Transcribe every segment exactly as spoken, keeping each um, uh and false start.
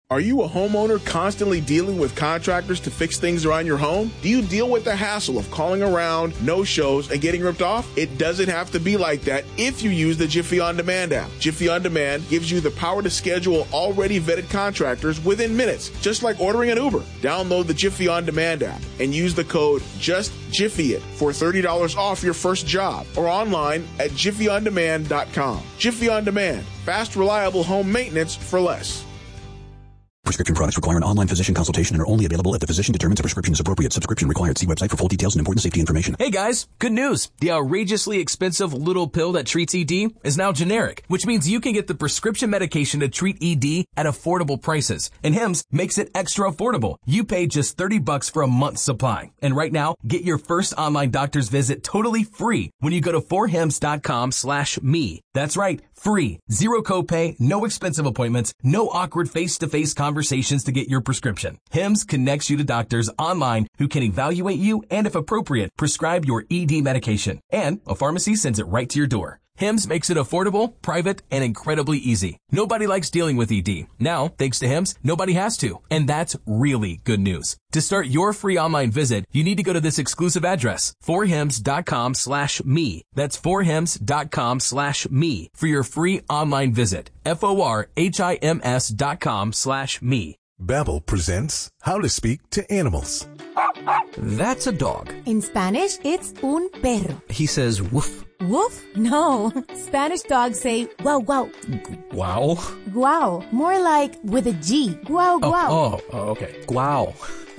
Are you a homeowner constantly dealing with contractors to fix things around your home? Do you deal with the hassle of calling around, no-shows, and getting ripped off? It doesn't have to be like that if you use the Jiffy On Demand app. Jiffy On Demand gives you the power to schedule already vetted contractors within minutes, just like ordering an Uber. Download the Jiffy On Demand app and use the code JUSTJiffyIt for thirty dollars off your first job or online at jiffy on demand dot com. Jiffy On Demand, fast, reliable home maintenance for less. Prescription products require an online physician consultation and are only available if the physician determines a prescription is appropriate. Subscription required. See website for full details and important safety information. Hey guys, good news. The outrageously expensive little pill that treats E D is now generic, which means you can get the prescription medication to treat E D at affordable prices. And Hims makes it extra affordable. You pay just thirty bucks for a month's supply. And right now, get your first online doctor's visit totally free when you go to four hims dot com slash me. That's right. Free. Zero copay, no expensive appointments, no awkward face-to-face conversations to get your prescription. Hims connects you to doctors online who can evaluate you and, if appropriate, prescribe your E D medication. And a pharmacy sends it right to your door. Hims makes it affordable, private, and incredibly easy. Nobody likes dealing with E D. Now, thanks to Hims, nobody has to. And that's really good news. To start your free online visit, you need to go to this exclusive address, four hims dot com slash me. That's four hims dot com slash me for your free online visit. F O R H I M S dot com slash me. Babbel presents How to Speak to Animals. That's a dog. In Spanish, it's un perro. He says woof. Woof? No. Spanish dogs say wow, wow. Wow? Guau. More like with a G. Guau, guau. Oh, oh, oh okay. Guau.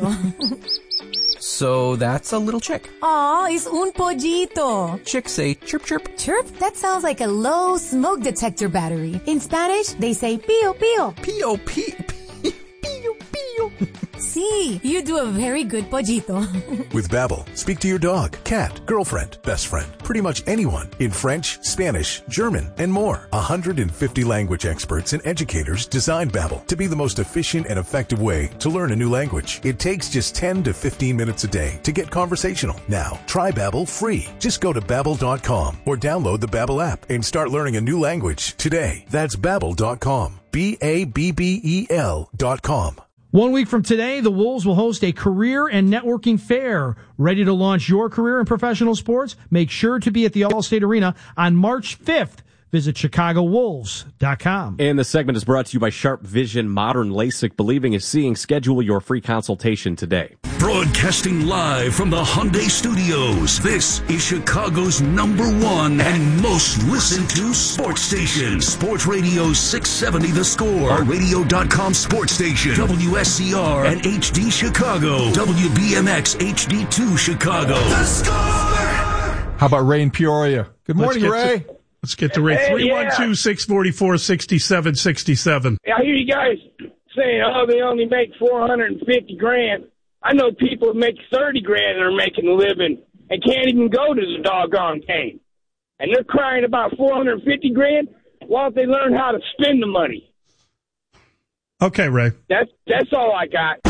So that's a little chick. Aw, it's un pollito. Chicks say chirp, chirp. Chirp? That sounds like a low smoke detector battery. In Spanish, they say pío, pío. Pío, pío, pío, pío, pío. Sí, you do a very good pollito. With Babbel, speak to your dog, cat, girlfriend, best friend, pretty much anyone in French, Spanish, German, and more. one hundred fifty language experts and educators designed Babbel to be the most efficient and effective way to learn a new language. It takes just ten to fifteen minutes a day to get conversational. Now, try Babbel free. Just go to babbel dot com or download the Babbel app and start learning a new language today. That's babbel dot com. B A B B E L dot com. One week from today, the Wolves will host a career and networking fair. Ready to launch your career in professional sports? Make sure to be at the Allstate Arena on March fifth. Visit chicago wolves dot com. And the segment is brought to you by Sharp Vision Modern LASIK. Believing is seeing. Schedule your free consultation today. Broadcasting live from the Hyundai Studios, this is Chicago's number one and most listened to sports station. Sports Radio six seventy The Score, a radio dot com sports station. W S C R and H D Chicago. W B M X H D two Chicago. The Score! How about Ray in Peoria? Good morning, Ray. To, let's get to Ray. Hey, three one two, six four four, six seven six seven. I hear you guys saying, oh, they only make four hundred fifty grand. I know people who make thirty grand and are making a living and can't even go to the doggone game. And they're crying about four hundred fifty grand. Why don't they learn how to spend the money? Okay, Ray. That's, that's all I got.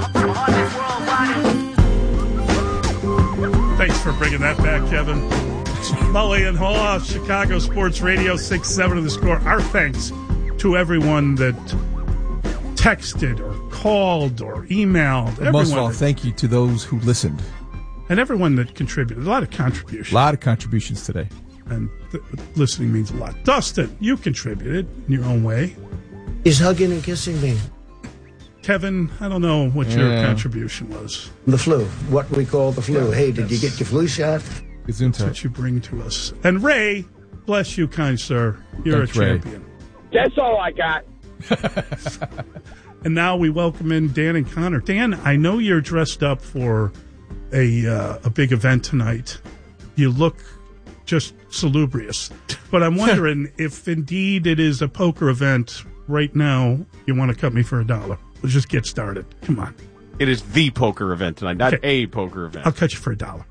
Thanks for bringing that back, Kevin. Mully and Haw, Chicago Sports Radio six seventy The Score. Our thanks to everyone that texted or called or emailed. Most of all, thank you to those who listened. And everyone that contributed. A lot of contributions. A lot of contributions today. And th- listening means a lot. Dustin, you contributed in your own way. He's hugging and kissing me. Kevin, I don't know what yeah. your contribution was. The flu, what we call the flu. Yeah, hey, did yes. you get your flu shot? That's what you bring to us. And Ray, bless you, kind sir. You're Thanks, a champion. Ray. That's all I got. And now we welcome in Dan and Connor. Dan, I know you're dressed up for a uh, a big event tonight. You look just salubrious. But I'm wondering if indeed it is a poker event right now. You want to cut me for a dollar. Let's just get started. Come on. It is the poker event tonight, not okay. a poker event. I'll cut you for a dollar.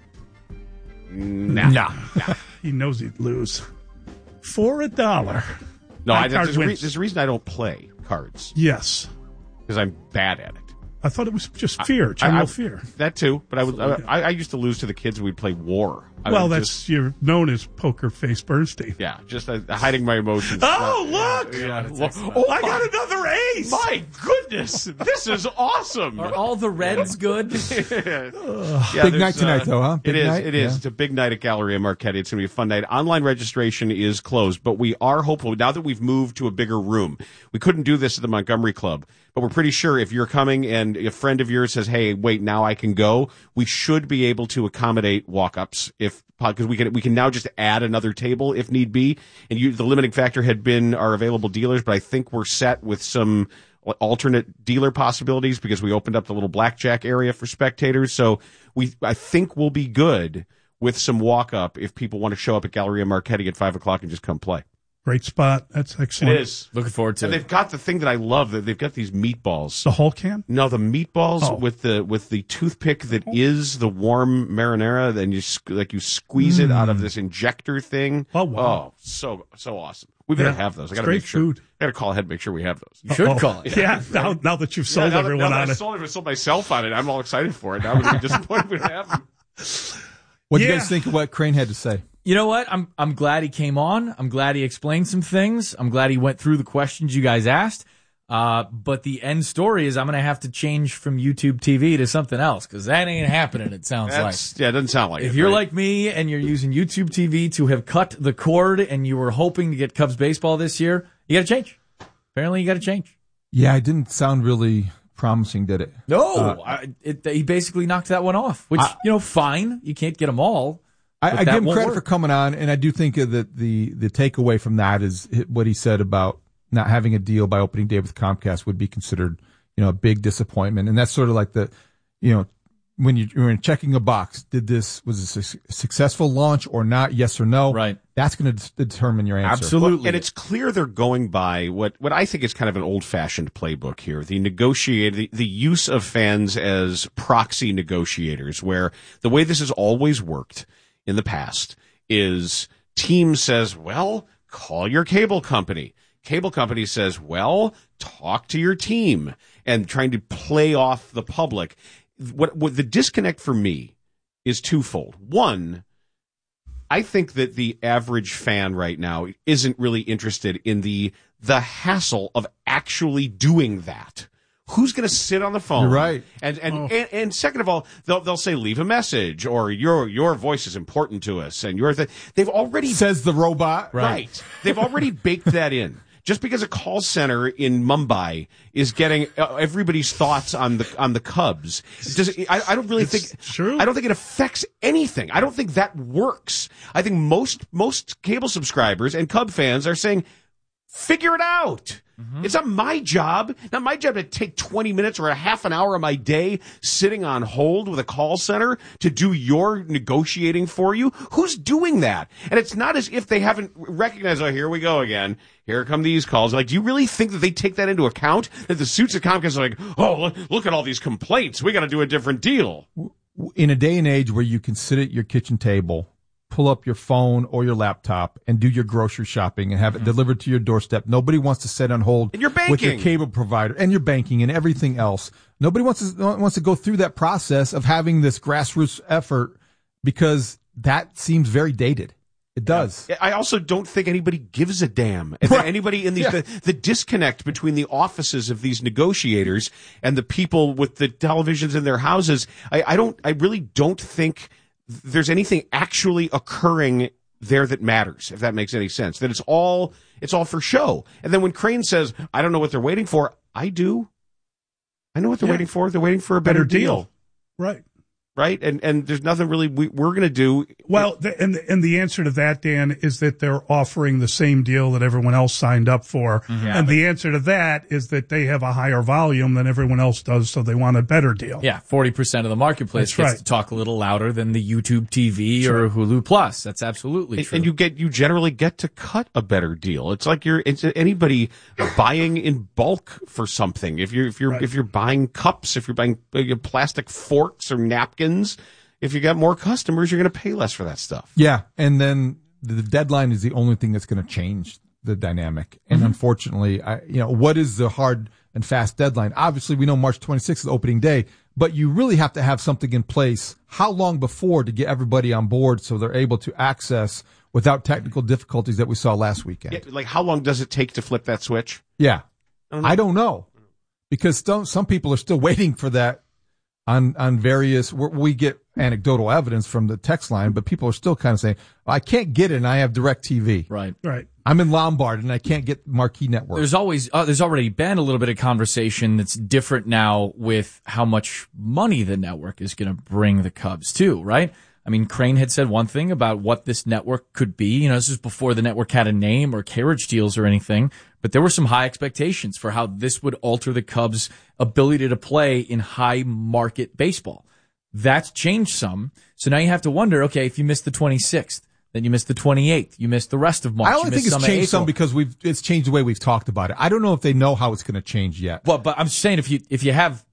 Nah. Nah. nah. He knows he'd lose. For a dollar. No, I, there's, a re- there's a reason I don't play cards. Yes. Because I'm bad at it. I thought it was just fear, general I, I, fear. That too, but I, was, I, I used to lose to the kids when we'd play War I well, mean, that's just, you're known as Poker Face Bernstein. Yeah, just uh, hiding my emotions. Oh, uh, look! Yeah, yeah. Oh, I got another ace! My goodness, this is awesome. Are all the Reds good? yeah, big night tonight, uh, though, huh? Big it is. night? It is. Yeah. It's a big night at Galleria Marchetti. It's going to be a fun night. Online registration is closed, but we are hopeful now that we've moved to a bigger room. We couldn't do this at the Montgomery Club, but we're pretty sure if you're coming and a friend of yours says, "Hey, wait, now I can go," we should be able to accommodate walk-ups if because we can we can now just add another table if need be. And you, the limiting factor had been our available dealers, but I think we're set with some alternate dealer possibilities because we opened up the little blackjack area for spectators. So we I think we'll be good with some walk-up if people want to show up at Galleria Marchetti at five o'clock and just come play. Great spot. That's excellent. It is. Looking forward to and it. And they've got the thing that I love. That they've got these meatballs. The whole can? No, the meatballs oh. with the with the toothpick that is the warm marinara. Then you like you squeeze mm. it out of this injector thing. Oh wow! Oh, so so awesome. We better yeah. have those. I got to make sure. Food. I got to call ahead, and make sure we have those. You should Uh-oh. call it. Yeah. yeah now, now that you've sold yeah, now everyone that, now on that it, I sold, I sold myself on it. I'm all excited for it. Now I'm going to be disappointed we have them. What do yeah. you guys think of what Crane had to say? You know what? I'm I'm glad he came on. I'm glad he explained some things. I'm glad he went through the questions you guys asked. Uh, but the end story is I'm going to have to change from YouTube T V to something else because that ain't happening, it sounds That's, like. Yeah, it doesn't sound like if it. If you're right? like me and you're using YouTube T V to have cut the cord and you were hoping to get Cubs baseball this year, you got to change. Apparently, you got to change. Yeah, it didn't sound really promising, did it? No. Uh, I, it, he basically knocked that one off, which, I, you know, fine. You can't get them all. I, I give him credit work. for coming on, and I do think that the, the takeaway from that is what he said about not having a deal by opening day with Comcast would be considered, you know, a big disappointment. And that's sort of like the, you know, when you, you're checking a box, did this, was this a successful launch or not? Yes or no? Right. That's going to determine your answer. Absolutely. Well, and it's clear they're going by what, what I think is kind of an old-fashioned playbook here. The negotiate, the, the use of fans as proxy negotiators, where the way this has always worked in the past is team says, well, call your cable company. Cable company says, well, talk to your team, and trying to play off the public. What, what the disconnect for me is twofold. One, I think that the average fan right now isn't really interested in the the hassle of actually doing that. Who's going to sit on the phone? You're right. And and, Oh. and and second of all, they'll they'll say leave a message or your your voice is important to us and your th- they've already Says the robot. right. right. They've already baked that in. Just because a call center in Mumbai is getting uh, everybody's thoughts on the on the Cubs, does it, I, I don't really It's think true. I don't think it affects anything. I don't think that works. I think most most cable subscribers and Cub fans are saying, figure it out. Mm-hmm. It's not my job, not my job to take twenty minutes or a half an hour of my day sitting on hold with a call center to do your negotiating for you. Who's doing that? And it's not as if they haven't recognized, oh, here we go again. Here come these calls. Like, do you really think that they take that into account? That the suits at Comcast are like, oh, look, look at all these complaints. We got to do a different deal. In a day and age where you can sit at your kitchen table, pull up your phone or your laptop and do your grocery shopping and have it delivered to your doorstep. Nobody wants to sit on hold And you're with your banking. cable provider and your banking and everything else. Nobody wants to wants to go through that process of having this grassroots effort because that seems very dated. It does. I also don't think anybody gives a damn. If Right. anybody in these, Yeah. the, the disconnect between the offices of these negotiators and the people with the televisions in their houses, I, I don't, I really don't think there's anything actually occurring there that matters, if that makes any sense. That it's all, it's all for show. And then when Crane says, I don't know what they're waiting for, I do. I know what they're Yeah. waiting for. They're waiting for a better, Better deal. deal. Right. Right? And, and there's nothing really we, we're going to do. Well, the, and and the answer to that, Dan, is that they're offering the same deal that everyone else signed up for. Mm-hmm. and the answer to that is that they have a higher volume than everyone else does, so they want a better deal. Yeah, forty percent of the marketplace That's gets right. to talk a little louder than the YouTube T V or Hulu Plus. That's absolutely And, true. and you get you generally get to cut a better deal. It's like you're it's anybody buying in bulk for something. If you're if you're Right. if you're buying cups, if you're buying uh, plastic forks or napkins, if you got more customers, you're going to pay less for that stuff. Yeah, and then the deadline is the only thing that's going to change the dynamic. And Mm-hmm. unfortunately, I, you know, what is the hard and fast deadline? Obviously, we know March twenty-sixth is opening day, but you really have to have something in place. How long before to get everybody on board so they're able to access without technical difficulties that we saw last weekend? Yeah, like, how long does it take to flip that switch? Yeah. I don't know. I don't know. Because some, some people are still waiting for that on, on various, we get anecdotal evidence from the text line, but people are still kind of saying, I can't get it and I have DirecTV. Right. Right. I'm in Lombard and I can't get Marquee Network. There's always, uh, there's already been a little bit of conversation that's different now with how much money the network is going to bring the Cubs too, right? I mean, Crane had said one thing about what this network could be. You know, this is before the network had a name or carriage deals or anything, but there were some high expectations for how this would alter the Cubs' ability to play in high market baseball. That's changed some. So now you have to wonder, okay, if you missed the twenty-sixth, then you missed the twenty-eighth, you missed the rest of March. I only you think missed it's some changed some April. because we've, it's changed the way we've talked about it. I don't know if they know how it's going to change yet. Well, but I'm saying if you, if you have,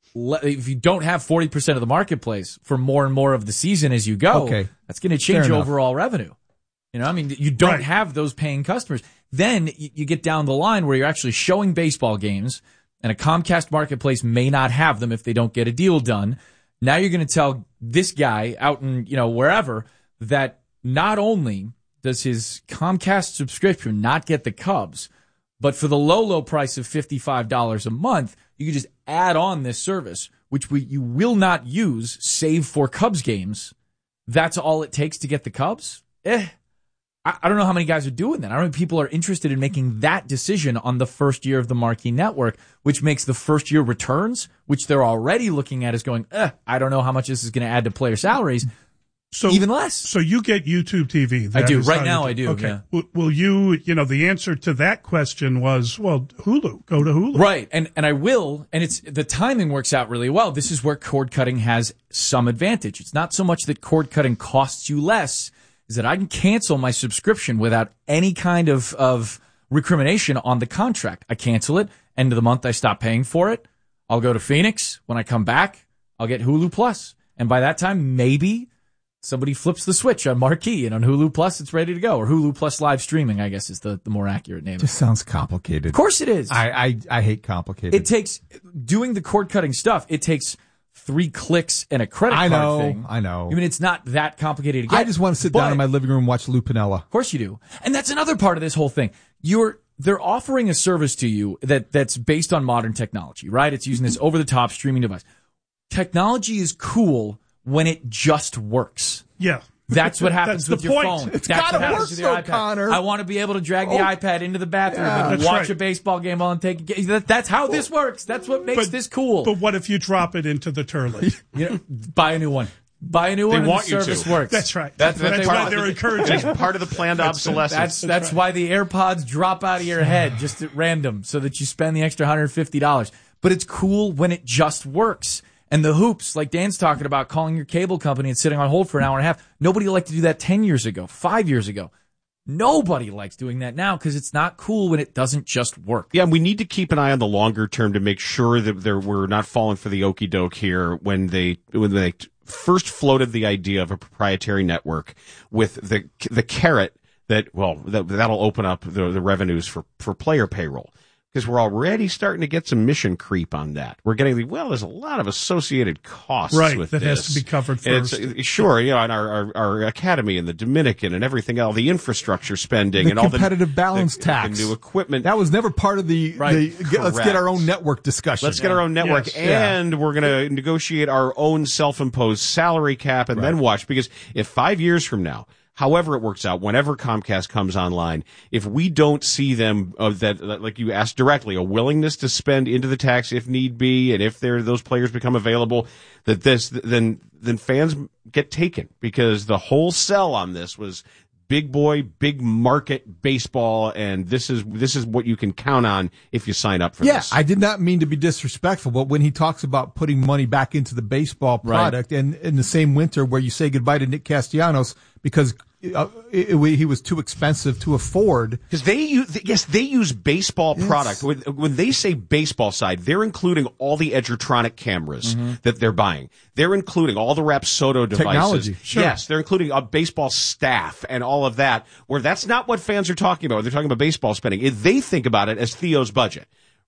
if you don't have forty percent of the marketplace for more and more of the season as you go, Okay. that's going to change Fair enough. overall revenue. You know, I mean, you don't Right. have those paying customers. Then you, you get down the line where you're actually showing baseball games, and a Comcast marketplace may not have them if they don't get a deal done. Now you're going to tell this guy out in, you know, wherever that not only does his Comcast subscription not get the Cubs, but for the low, low price of fifty-five dollars a month, you can just add on this service, which we, you will not use save for Cubs games. That's all it takes to get the Cubs? Eh. I, I don't know how many guys are doing that. I don't know if people are interested in making that decision on the first year of the Marquee Network, which makes the first year returns, which they're already looking at as going, eh, I don't know how much this is going to add to player salaries. So even less. So you get YouTube T V. I That do. is Right how now you I do, Okay. yeah. Will, will you, you know, the answer to that question was, well, Hulu. Go to Hulu. Right. And and I will, and it's the timing works out really well. This is where cord cutting has some advantage. It's not so much that cord cutting costs you less, is that I can cancel my subscription without any kind of, of recrimination on the contract. I cancel it. End of the month, I stop paying for it. I'll go to Phoenix. When I come back, I'll get Hulu Plus. And by that time, maybe somebody flips the switch on Marquee, and on Hulu Plus, it's ready to go. Or Hulu Plus live streaming, I guess, is the, the more accurate name. Just sounds complicated. Of course it is. I, I, I hate complicated. It takes, doing the cord cutting stuff, it takes three clicks and a credit I card know, thing. I know. I mean, it's not that complicated to get. I just want to sit but- down in my living room and watch Lou Piniella. Of course you do. And that's another part of this whole thing. You're, they're offering a service to you that, that's based on modern technology, right? It's using this over-the-top streaming device. Technology is cool when it just works. Yeah. That's what happens That's with the your point. phone. It's That's gotta what happens work, with your though, iPad. Connor. I want to be able to drag the Oh. iPad into the bathroom Yeah. and That's watch right. a baseball game while I'm taking. That, that's how this works. That's what makes But- this cool. But what if you drop it into the Turley? You know, buy a new one. Buy a new They one. want and you the service to. works. That's right. That's what That's they why want. they're encouraging. It's part of the planned obsolescence. That's that's why the AirPods drop out of your head just at random, so that you spend the extra one hundred fifty dollars. But it's cool when it just works. And the hoops, like Dan's talking about, calling your cable company and sitting on hold for an hour and a half. Nobody liked to do that ten years ago, five years ago. Nobody likes doing that now because it's not cool when it doesn't just work. Yeah, we need to keep an eye on the longer term to make sure that there, we're not falling for the okie doke here when they when they first floated the idea of a proprietary network with the the carrot that well that, that'll open up the, the revenues for, for player payroll. Because we're already starting to get some mission creep on that. We're getting the, well, there's a lot of associated costs Right, with that this. has to be covered And first. It's, sure, you know, and our, our, our academy and the Dominican and everything else, the infrastructure spending The and all the competitive balance the, tax. the new equipment. That was never part of the, Right. the get, let's get our Correct. own network discussion. Let's get our own network, Yes. and we're going to negotiate our own self-imposed salary cap, and then watch. Because if five years from now, however it works out, whenever Comcast comes online, if we don't see them, uh, that, that, like you asked directly, a willingness to spend into the tax if need be, and if there those players become available, that this then then fans get taken, because the whole sell on this was big boy, big market baseball, and this is this is what you can count on if you sign up for Yeah, this. I did not mean to be disrespectful, but when he talks about putting money back into the baseball Right. product, and in the same winter where you say goodbye to Nick Castellanos because uh, it, it, he was too expensive to afford. Because they use, yes, they use baseball Yes. product. When, when they say baseball side, they're including all the Edgertronic cameras Mm-hmm. that they're buying. They're including all the Rapsodo devices. Technology, sure. Yes, they're including a baseball staff and all of that, where that's not what fans are talking about. They're talking about baseball spending. If they think about it as Theo's budget.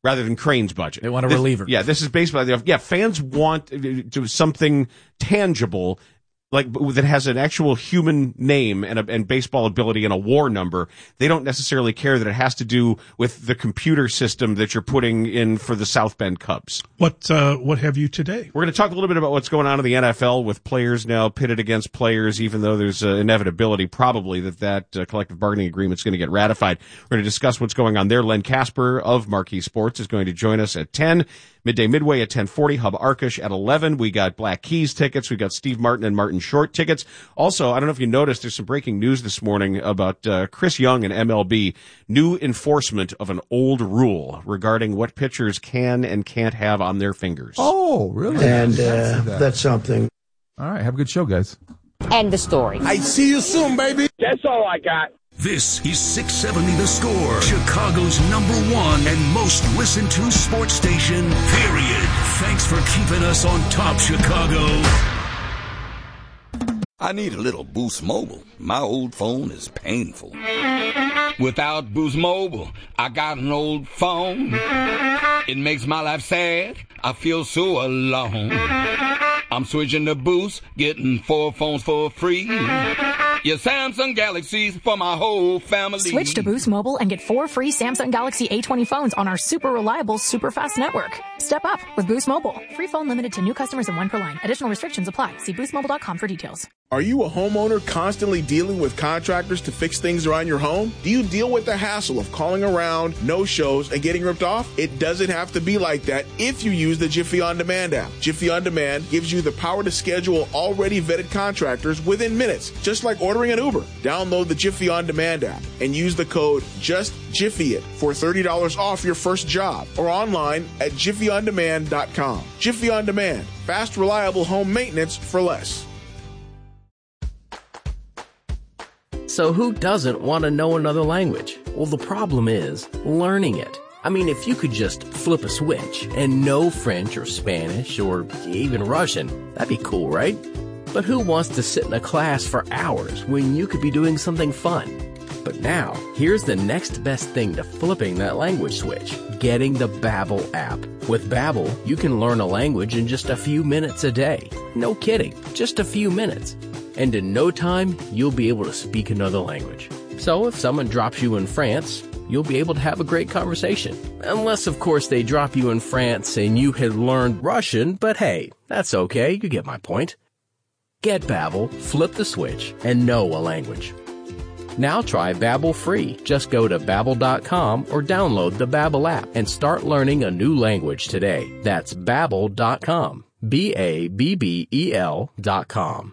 rather than Crane's budget. They want a This- reliever. Yeah, this is basically, yeah, fans want to do something tangible, like that has an actual human name and a, and baseball ability and a war number. They don't necessarily care that it has to do with the computer system that you're putting in for the South Bend Cubs. What uh, what have you today? We're going to talk a little bit about what's going on in the N F L with players now pitted against players, even though there's uh, inevitability probably that that uh, collective bargaining agreement is going to get ratified. We're going to discuss what's going on there. Len Casper of Marquee Sports is going to join us at ten. Midday Midway at ten forty, Hub Arkush at eleven. We got Black Keys tickets. We got Steve Martin and Martin Short tickets. Also, I don't know if you noticed, there's some breaking news this morning about uh, Chris Young and M L B. New enforcement of an old rule regarding what pitchers can and can't have on their fingers. Oh, really? And uh, that's something. All right, have a good show, guys. End the story. I see you soon, baby. That's all I got. This is six seventy The Score, Chicago's number one and most listened to sports station, period. Thanks for keeping us on top, Chicago. I need a little Boost Mobile. My old phone is painful. Without Boost Mobile, I got an old phone. It makes my life sad. I feel so alone. I'm switching to Boost, getting four phones for free. Yeah, Samsung Galaxies for my whole family. Switch to Boost Mobile and get four free Samsung Galaxy A twenty phones on our super reliable, super fast network. Step up with Boost Mobile. Free phone limited to new customers and one per line. Additional restrictions apply. See boost mobile dot com for details. Are you a homeowner constantly dealing with contractors to fix things around your home? Do you deal with the hassle of calling around, no-shows, and getting ripped off? It doesn't have to be like that if you use the Jiffy On Demand app. Jiffy On Demand gives you the power to schedule already vetted contractors within minutes, just like ordering an Uber. Download the Jiffy On Demand app and use the code JUSTJiffyIt for thirty dollars off your first job, or online at jiffy on demand dot com. Jiffy On Demand, fast, reliable home maintenance for less. So who doesn't want to know another language? Well, the problem is learning it. I mean, if you could just flip a switch and know French or Spanish or even Russian, that'd be cool, right? But who wants to sit in a class for hours when you could be doing something fun? But now, here's the next best thing to flipping that language switch, getting the Babbel app. With Babbel, you can learn a language in just a few minutes a day. No kidding, just a few minutes. And in no time, you'll be able to speak another language. So if someone drops you in France, you'll be able to have a great conversation. Unless, of course, they drop you in France and you had learned Russian, but hey, that's okay, you get my point. Get Babbel, flip the switch, and know a language. Now try Babbel free. Just go to babbel dot com or download the Babbel app and start learning a new language today. That's babbel dot com. B A B B E L dot com.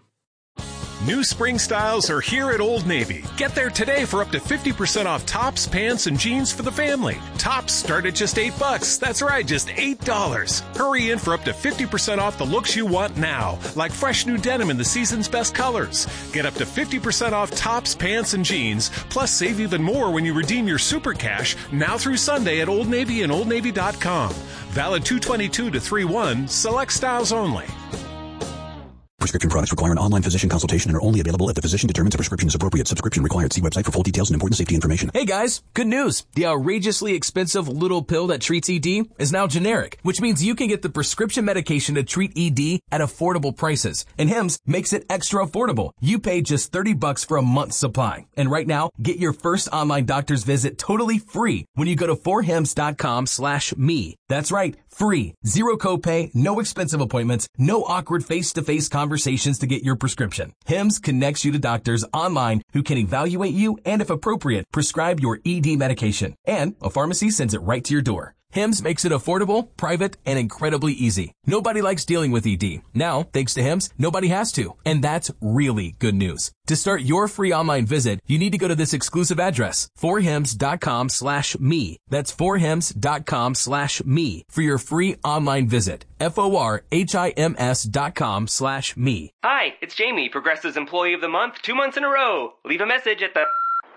New spring styles are here at Old Navy. Get there today for up to fifty percent off tops, pants, and jeans for the family. Tops start at just eight bucks. That's right, just eight dollars. Hurry in for up to fifty percent off the looks you want now, like fresh new denim in the season's best colors. Get up to fifty percent off tops, pants, and jeans, plus save even more when you redeem your super cash now through Sunday at Old Navy and old navy dot com. Valid two twenty-two to three one, select styles only. Prescription products require an online physician consultation and are only available if the physician determines a prescription is appropriate. Subscription required. See website for full details and important safety information. Hey guys, good news. The outrageously expensive little pill that treats E D is now generic, which means you can get the prescription medication to treat E D at affordable prices. And Hims makes it extra affordable. You pay just thirty bucks for a month's supply. And right now, get your first online doctor's visit totally free when you go to four hims dot com slash me. That's right, free. Zero copay, no expensive appointments, no awkward face-to-face conversations to get your prescription. Hims connects you to doctors online who can evaluate you and, if appropriate, prescribe your E D medication. And a pharmacy sends it right to your door. Hims makes it affordable, private, and incredibly easy. Nobody likes dealing with E D. Now, thanks to Hims, nobody has to. And that's really good news. To start your free online visit, you need to go to this exclusive address, four hims dot com slash me. That's four hims dot com slash me for your free online visit. F O R H I M S dot com slash me. Hi, it's Jamie, Progressive's Employee of the Month, two months in a row. Leave a message at the...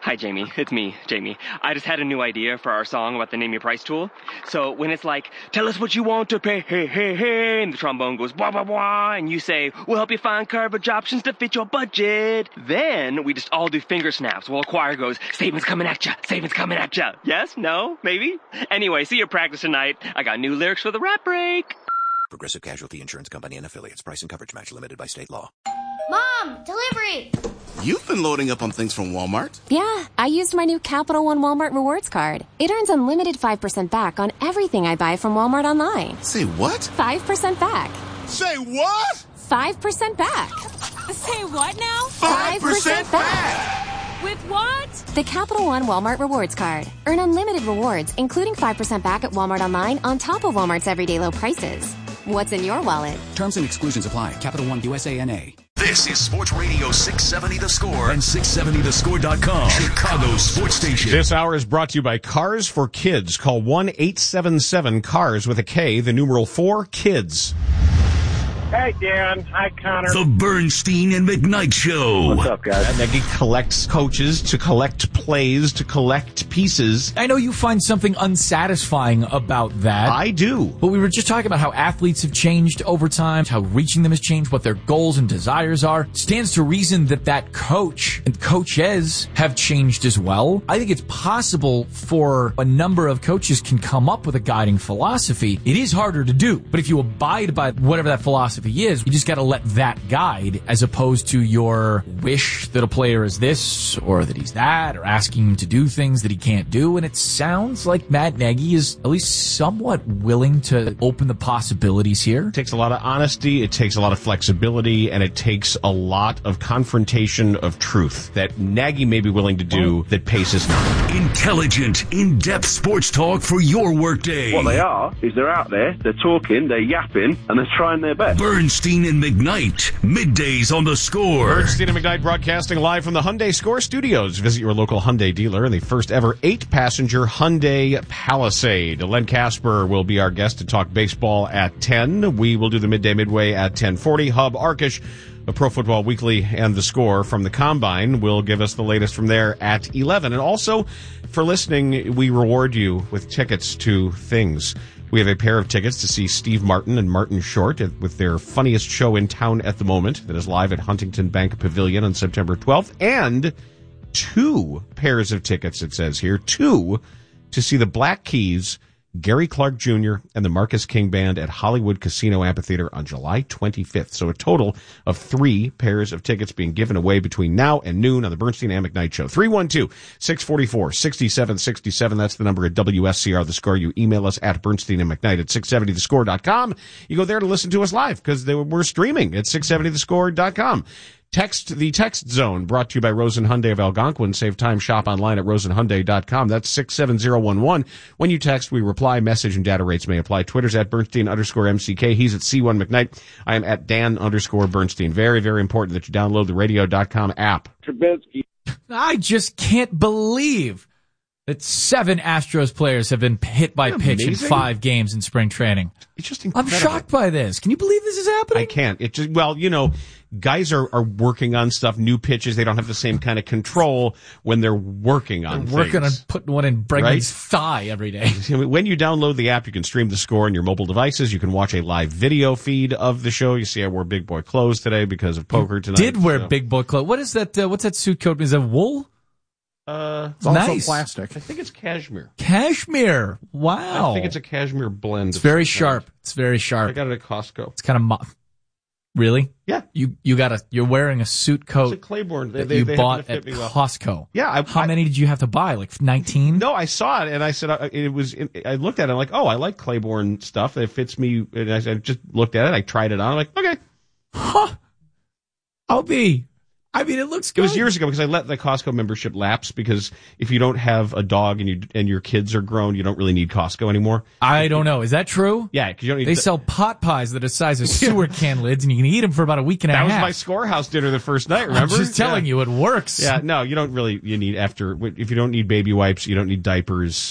Hi, Jamie. It's me, Jamie. I just had a new idea for our song about the Name Your Price tool. So when it's like, tell us what you want to pay, hey, hey, hey, and the trombone goes, blah, blah, blah, and you say, we'll help you find coverage options to fit your budget. Then we just all do finger snaps while a choir goes, savings coming at ya, savings coming at ya. Yes? No? Maybe? Anyway, see your practice tonight. I got new lyrics for the rap break. Progressive Casualty Insurance Company and Affiliates. Price and coverage match limited by state law. Mom, delivery! You've been loading up on things from Walmart. Yeah, I used my new Capital One Walmart Rewards card. It earns unlimited five percent back on everything I buy from Walmart online. Say what? five percent back. Say what? five percent back. Say what now? five percent back! With what? The Capital One Walmart Rewards card. Earn unlimited rewards, including five percent back at Walmart online on top of Walmart's everyday low prices. What's in your wallet? Terms and exclusions apply. Capital One U S A N A. This is Sports Radio six seventy The Score and six seventy the score dot com, Chicago's sports station. This hour is brought to you by Cars for Kids. Call one eight seven seven CARS with a K, the numeral four, KIDS. Hey, Dan. Hi, Connor. The Bernstein and McKnight Show. What's up, guys? And Nagy collects coaches to collect plays to collect pieces. I know you find something unsatisfying about that. I do. But we were just talking about how athletes have changed over time, how reaching them has changed, what their goals and desires are. It stands to reason that that coach and coaches have changed as well. I think it's possible for a number of coaches can come up with a guiding philosophy. It is harder to do, but if you abide by whatever that philosophy is, you just got to let that guide as opposed to your wish that a player is this or that he's that or asking him to do things that he can't do. And it sounds like Matt Nagy is at least somewhat willing to open the possibilities here. It takes a lot of honesty, it takes a lot of flexibility, and it takes a lot of confrontation of truth that Nagy may be willing to do that Pace is not. Intelligent, in-depth sports talk for your workday. What they are is they're out there, they're talking, they're yapping, and they're trying their best. Bernstein and McKnight, middays on The Score. Bernstein and McKnight broadcasting live from the Hyundai Score Studios. Visit your local Hyundai dealer in the first ever eight-passenger Hyundai Palisade. Len Casper will be our guest to talk baseball at ten. We will do the midday midway at ten forty. Hub Arkish, a Pro Football Weekly, and The Score from the Combine will give us the latest from there at eleven. And also, for listening, we reward you with tickets to things. We have a pair of tickets to see Steve Martin and Martin Short with their funniest show in town at the moment that is live at Huntington Bank Pavilion on September twelfth. And two pairs of tickets, it says here, two to see the Black Keys, Gary Clark Junior, and the Marcus King Band at Hollywood Casino Amphitheater on July twenty-fifth. So a total of three pairs of tickets being given away between now and noon on the Bernstein and McKnight Show. three one two, six four four, six seven six seven. That's the number at W S C R The Score. You email us at Bernstein and McKnight at six seventy the score dot com. You go there to listen to us live because we're streaming at six seventy the score dot com. Text the text zone brought to you by Rosen Hyundai of Algonquin. Save time, shop online at rosen hyundai dot com. That's six seven zero one one. When you text, we reply. Message and data rates may apply. Twitter's at Bernstein underscore M C K. He's at C one McKnight. I am at Dan underscore Bernstein. Very, very important that you download the radio dot com app. Trubisky. I just can't believe that seven Astros players have been hit by pitch in five games in spring training. It's just incredible. I'm shocked by this. Can you believe this is happening? I can't. It just, well, you know, guys are, are working on stuff, new pitches. They don't have the same kind of control when they're working on they're working things. on putting one in Bregman's right? thigh every day. When you download the app, you can stream the score on your mobile devices. You can watch a live video feed of the show. You see I wore big boy clothes today because of poker tonight. Did wear so. big boy clothes. What is that? Uh, what's that suit coat? Is that wool? Uh, it's also nice. plastic. I think it's cashmere. Cashmere. Wow. I think it's a cashmere blend. It's very sharp. It's very sharp. I got it at Costco. It's kind of mo- really. Yeah. You you got a you're wearing a suit coat. It's a Claiborne That they, you they bought at well. Costco. Yeah. I, How I, many did you have to buy? Like nineteen? No, I saw it and I said uh, it was. I looked at it I'm like, oh, I like Claiborne stuff. It fits me. And I, I just looked at it. I tried it on. I'm like, okay. Huh. I'll be. I mean, it looks good. It was years ago because I let the Costco membership lapse because if you don't have a dog and you and your kids are grown, you don't really need Costco anymore. I don't know. Is that true? Yeah, because you don't need. They to, sell pot pies that are the size of sewer can lids, and you can eat them for about a week and a that half. That was my Scorehouse dinner the first night. Remember? I'm just telling yeah. you, it works. Yeah, no, you don't really. You need after if you don't need baby wipes, you don't need diapers.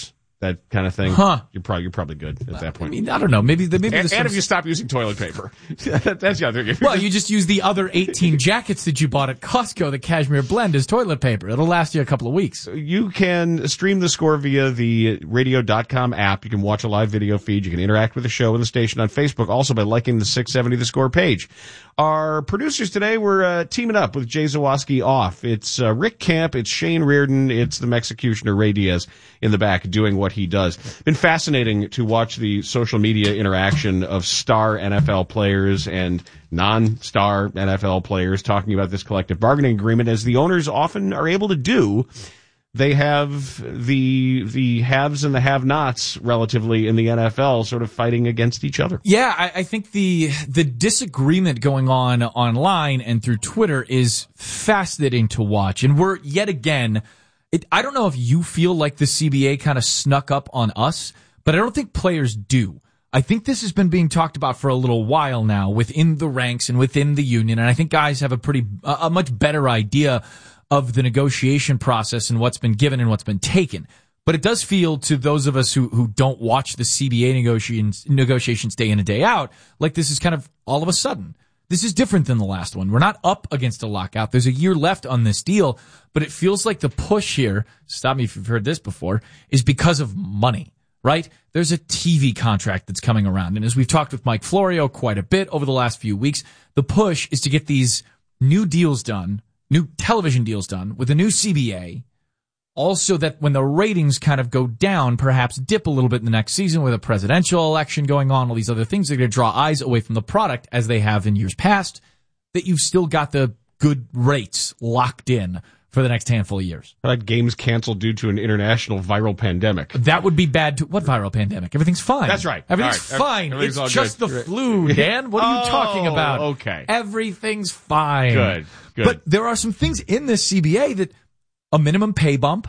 that kind of thing, huh. you're probably you're probably good at that point. I mean, I don't know. Maybe the, maybe and, the and if you stop using toilet paper, that's the other thing. Well, you just use the other eighteen jackets that you bought at Costco, the Cashmere Blend, as toilet paper. It'll last you a couple of weeks. You can stream the score via the radio dot com app. You can watch a live video feed. You can interact with the show and the station on Facebook, also by liking the six seventy The Score page. Our producers today were uh, teaming up with Jay Zawoski off. It's uh, Rick Camp, it's Shane Reardon, it's the Mexicutioner Ray Diaz in the back doing what he does. Been fascinating to watch the social media interaction of star N F L players and non-star N F L players talking about this collective bargaining agreement, as the owners often are able to do. They have the the haves and the have-nots relatively in the N F L sort of fighting against each other. Yeah, I, I think the the disagreement going on online and through Twitter is fascinating to watch. And we're, yet again, it, I don't know if you feel like the C B A kind of snuck up on us, but I don't think players do. I think this has been being talked about for a little while now within the ranks and within the union, and I think guys have a pretty a, a much better idea of the negotiation process and what's been given and what's been taken. But it does feel to those of us who, who don't watch the C B A negotiations, negotiations day in and day out, like this is kind of all of a sudden. This is different than the last one. We're not up against a lockout. There's a year left on this deal, but it feels like the push here, stop me if you've heard this before, is because of money, right? There's a T V contract that's coming around. And as we've talked with Mike Florio quite a bit over the last few weeks, the push is to get these new deals done, new television deals done with a new C B A, also that when the ratings kind of go down, perhaps dip a little bit in the next season with a presidential election going on, all these other things, they're going to draw eyes away from the product as they have in years past, that you've still got the good rates locked in for the next handful of years. How about games canceled due to an international viral pandemic? That would be bad too. What viral pandemic? Everything's fine. That's right. Everything's right. fine. Everything's it's just good. the flu, Dan. What are you oh, talking about? Okay. Everything's fine. Good. Good. But there are some things in this C B A that a minimum pay bump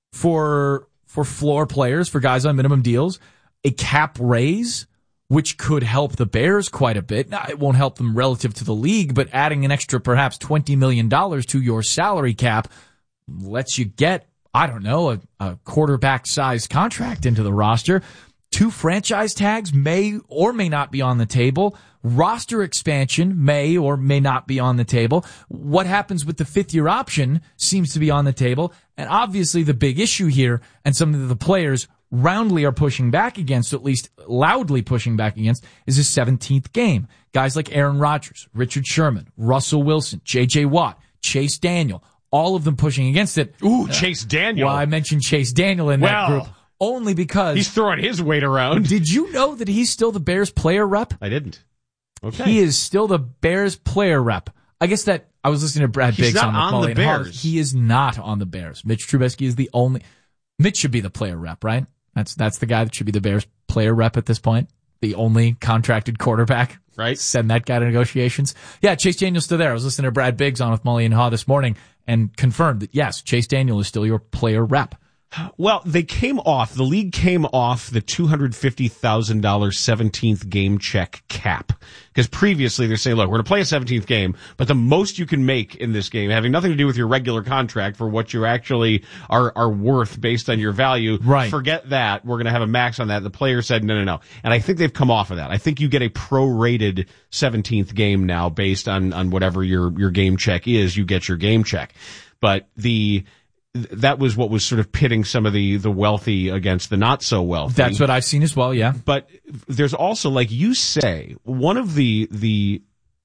for for floor players, for guys on minimum deals, a cap raise, which could help the Bears quite a bit. Now, it won't help them relative to the league, but adding an extra perhaps twenty million dollars to your salary cap lets you get, I don't know, a, a quarterback-sized contract into the roster. Two franchise tags may or may not be on the table. Roster expansion may or may not be on the table. What happens with the fifth-year option seems to be on the table. And obviously the big issue here, and something that the players roundly are pushing back against, at least loudly pushing back against, is his seventeenth game. Guys like Aaron Rodgers, Richard Sherman, Russell Wilson, J J. Watt, Chase Daniel, all of them pushing against it. Ooh, Chase Daniel. Well, I mentioned Chase Daniel in that well, group only because he's throwing his weight around. Did you know that he's still the Bears player rep? I didn't. Okay. He is still the Bears player rep. I guess that I was listening to Brad he's Biggs not on, on Mully the and Bears. Hall. He is not on the Bears. Mitch Trubisky is the only. Mitch should be the player rep, right? That's that's the guy that should be the Bears player rep at this point. The only contracted quarterback. Right. Send that guy to negotiations. Yeah, Chase Daniel's still there. I was listening to Brad Biggs on with Mully and Haw this morning and confirmed that, yes, Chase Daniel is still your player rep. Well, they came off, the league came off the two hundred fifty thousand dollars seventeenth game check cap. Because previously they're saying, look, we're going to play a seventeenth game, but the most you can make in this game, having nothing to do with your regular contract for what you actually are, are worth based on your value, right. Forget that. We're going to have a max on that. The player said, no, no, no. And I think they've come off of that. I think you get a prorated seventeenth game now based on, on whatever your, your game check is. You get your game check. But the... that was what was sort of pitting some of the, the wealthy against the not so wealthy. That's what I've seen as well, yeah. But there's also, like you say, one of the, the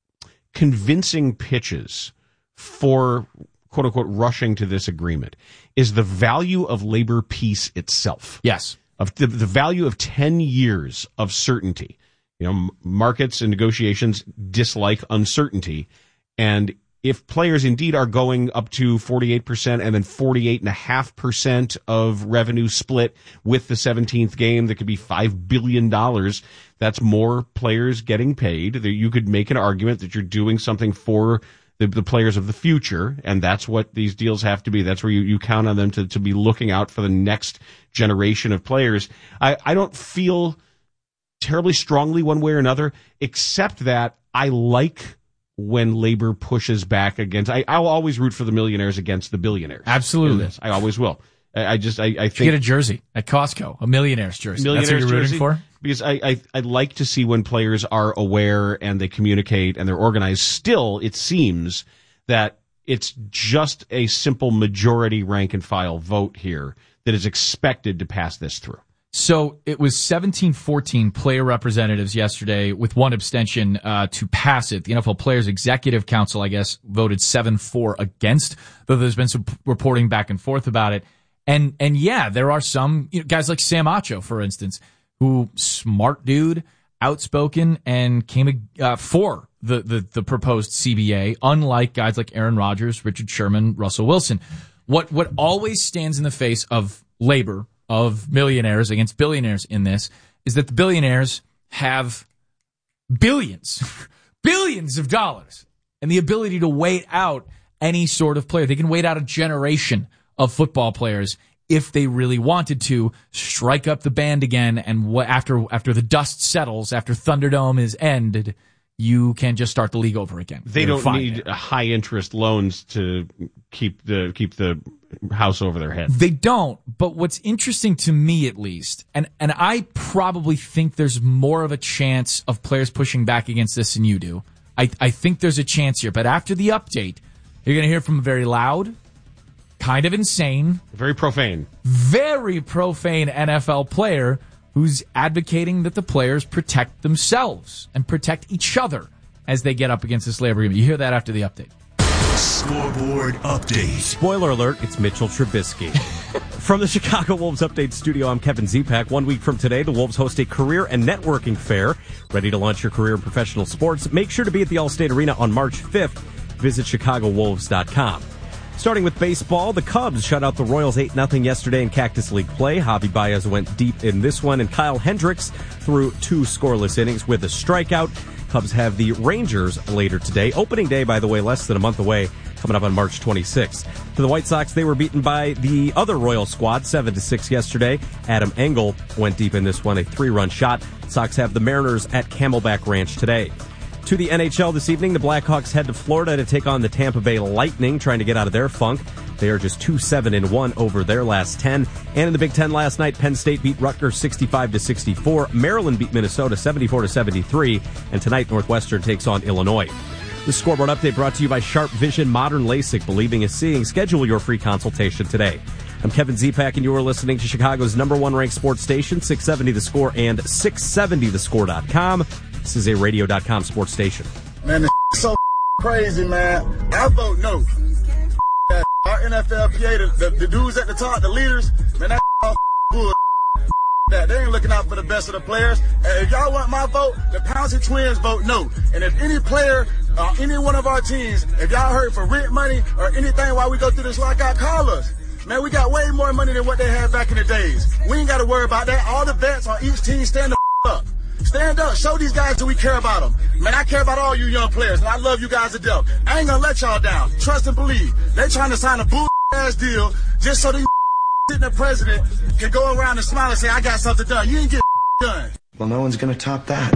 convincing pitches for quote unquote rushing to this agreement is the value of labor peace itself. Yes. Of the, the value of ten years of certainty. You know, markets and negotiations dislike uncertainty, and if players indeed are going up to forty-eight percent and then forty-eight point five percent of revenue split with the seventeenth game, that could be five billion dollars. That's more players getting paid. You could make an argument that you're doing something for the, the players of the future, and that's what these deals have to be. That's where you, you count on them to, to be looking out for the next generation of players. I, I don't feel terribly strongly one way or another, except that I like when labor pushes back against, I, I'll always root for the millionaires against the billionaires. Absolutely. I always will. I, I just, I, I think. Get a jersey at Costco, a Millionaire's jersey. Millionaire's That's what you're jersey, rooting for? Because I, I, I like to see when players are aware and they communicate and they're organized. Still, it seems that it's just a simple majority rank and file vote here that is expected to pass this through. So it was seventeen fourteen player representatives yesterday with one abstention uh, to pass it. The N F L Players Executive Council, I guess, voted seven four against, though there's been some reporting back and forth about it. And and yeah, there are some you know, guys like Sam Acho, for instance, who smart dude, outspoken, and came uh, for the, the, the proposed C B A, unlike guys like Aaron Rodgers, Richard Sherman, Russell Wilson. What what always stands in the face of labor, of millionaires against billionaires in this, is that the billionaires have billions, billions of dollars, and the ability to wait out any sort of player. They can wait out a generation of football players if they really wanted to, strike up the band again, and wh- after after the dust settles, after Thunderdome is ended, you can just start the league over again. They You're don't fine need there. high interest loans to keep the keep the house over their head. They don't, but what's interesting to me at least, and, and I probably think there's more of a chance of players pushing back against this than you do. I, I think there's a chance here, but after the update, you're going to hear from a very loud, kind of insane, very profane, very profane N F L player who's advocating that the players protect themselves and protect each other as they get up against this labor agreement. You hear that after the update. Scoreboard update. Spoiler alert, it's Mitchell Trubisky. From the Chicago Wolves Update Studio, I'm Kevin Zipak. One week from today, the Wolves host a career and networking fair. Ready to launch your career in professional sports? Make sure to be at the Allstate Arena on March fifth. Visit chicago wolves dot com. Starting with baseball, the Cubs shut out the Royals eight nothing yesterday in Cactus League play. Javi Baez went deep in this one, and Kyle Hendricks threw two scoreless innings with a strikeout. Cubs have the Rangers later today. Opening day, by the way, less than a month away, coming up on March twenty-sixth. For the White Sox, they were beaten by the other Royal squad, seven to six yesterday. Adam Engel went deep in this one, a three-run shot. Sox have the Mariners at Camelback Ranch today. To the N H L this evening, the Blackhawks head to Florida to take on the Tampa Bay Lightning, trying to get out of their funk. They are just two seven and one over their last ten. And in the Big Ten last night, Penn State beat Rutgers sixty-five to sixty-four. Maryland beat Minnesota seventy-four to seventy-three. And tonight, Northwestern takes on Illinois. The Scoreboard Update brought to you by Sharp Vision Modern LASIK. Believing is seeing. Schedule your free consultation today. I'm Kevin Zipak, and you are listening to Chicago's number one ranked sports station, six seventy The Score and six seventy the score dot com. This is a radio dot com sports station. Man, this is so crazy, man. I vote no. That our N F L P A, the, the, the dudes at the top, the leaders, man, that all bull. That they ain't looking out for the best of the players. And if y'all want my vote, the Pouncey Twins vote no. And if any player, uh, any one of our teams, if y'all heard for rent money or anything while we go through this lockout, call us. Man, we got way more money than what they had back in the days. We ain't got to worry about that. All the vets on each team stand the up. Stand up. Show these guys that we care about them. Man, I care about all you young players, and I love you guys to death. I ain't gonna let y'all down. Trust and believe. They trying to sign a bull-ass deal just so these sitting the president can go around and smile and say, I got something done. You ain't get done. Well, no one's gonna top that.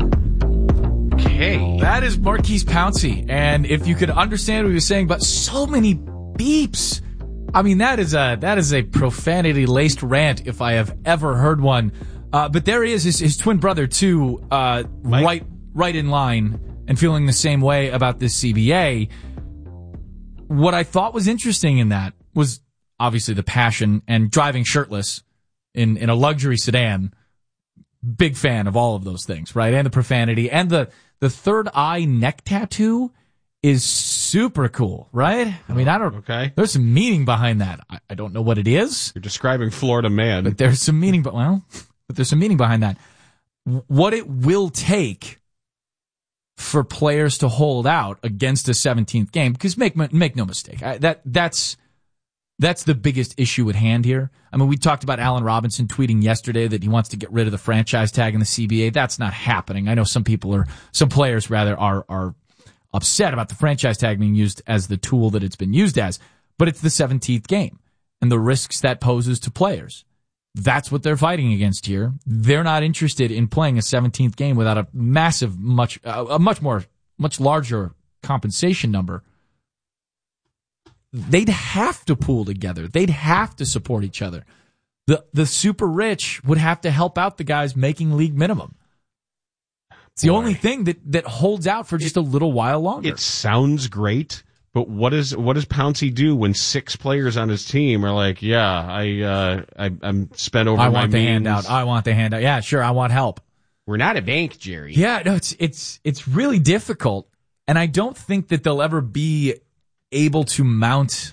Okay. That is Marquise Pouncey. And if you could understand what he was saying about so many beeps, I mean, that is a, that is a profanity-laced rant if I have ever heard one. Uh, but there he is, his, his twin brother, too, uh, right, right in line and feeling the same way about this C B A. What I thought was interesting in that was obviously the passion and driving shirtless in, in a luxury sedan. Big fan of all of those things, right? And the profanity and the, the third eye neck tattoo is super cool, right? I mean, I don't, okay. There's some meaning behind that. I, I don't know what it is. You're describing Florida man. But there's some meaning, but well, but there's some meaning behind that. What it will take for players to hold out against a seventeenth game, because make make no mistake, I, that that's that's the biggest issue at hand here. I mean, we talked about Allen Robinson tweeting yesterday that he wants to get rid of the franchise tag in the C B A. That's not happening. I know some people are, some players rather, are are upset about the franchise tag being used as the tool that it's been used as, but it's the seventeenth game and the risks that poses to players. That's what they're fighting against here. They're not interested in playing a seventeenth game without a massive, much, uh, a much more, much larger compensation number. they'd have to pool together. They'd have to support each other. The the super rich would have to help out the guys making league minimum. It's the Boy. only thing that, that holds out for just a little while longer. It sounds great, but what is what does Pouncey do when six players on his team are like, yeah, I uh, I I'm spent over I my want the means. handout. I want the handout. Yeah, sure, I want help. We're not a bank, Jerry. Yeah, no, it's it's it's really difficult, and I don't think that they'll ever be able to mount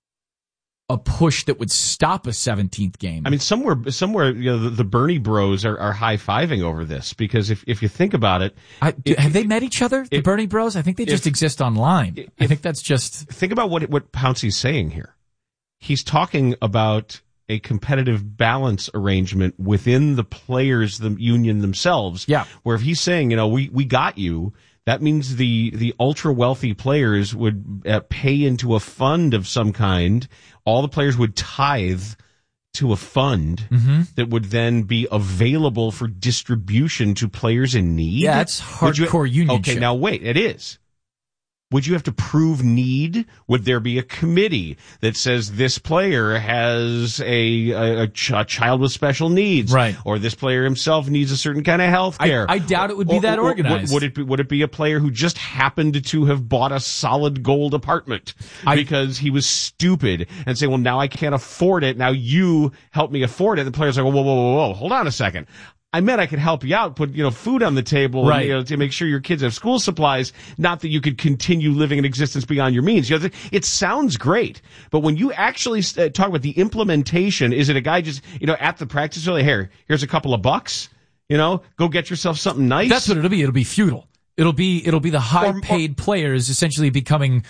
a push that would stop a seventeenth game. I mean, somewhere, somewhere, you know, the, the Bernie Bros are, are high fiving over this because if if you think about it, I, do, if, have they met each other? The if, Bernie Bros? I think they just if, exist online. If, I think that's just think about what what Pouncey's saying here. He's talking about a competitive balance arrangement within the players, the union themselves. Yeah, where if he's saying, you know, we we got you. That means the, the ultra wealthy players would uh, pay into a fund of some kind. All the players would tithe to a fund mm-hmm. that would then be available for distribution to players in need. Yeah, that's hardcore you, unionship. Okay, now wait, it is. Would you have to prove need? Would there be a committee that says this player has a, a, a, ch- a child with special needs, right? Or this player himself needs a certain kind of health care? I, I doubt it would be or, that or, organized. Or, would it be, would it be a player who just happened to have bought a solid gold apartment I, because he was stupid and say, well, now I can't afford it. Now you help me afford it. The player's like, whoa, whoa, whoa, whoa, whoa, hold on a second. I meant I could help you out, put, you know, food on the table, right. and, you know, to make sure your kids have school supplies, not that you could continue living an existence beyond your means. You know, it sounds great, but when you actually talk about the implementation, is it a guy just, you know, at the practice facility, here, here's a couple of bucks, you know, go get yourself something nice? That's what it'll be. It'll be feudal. It'll be, it'll be the high-paid players essentially becoming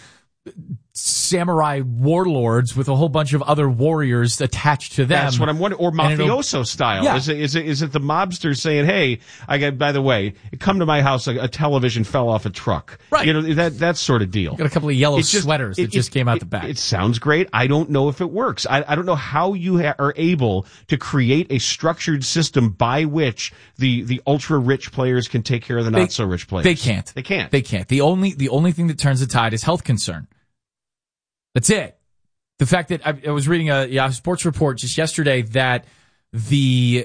samurai warlords with a whole bunch of other warriors attached to them. That's what I'm wondering. Or mafioso style. Yeah. Is it, is it, is it the mobsters saying, hey, I got, by the way, come to my house, a, a television fell off a truck. Right. You know, that, that sort of deal. Got a couple of yellow just, sweaters that it, just it, came out it, the back. It sounds great. I don't know if it works. I, I don't know how you ha- are able to create a structured system by which the, the ultra rich players can take care of the they, not so rich players. They can't. They can't. They can't. The only, the only thing that turns the tide is health concern. That's it. The fact that I, I was reading a Yahoo Sports report just yesterday that the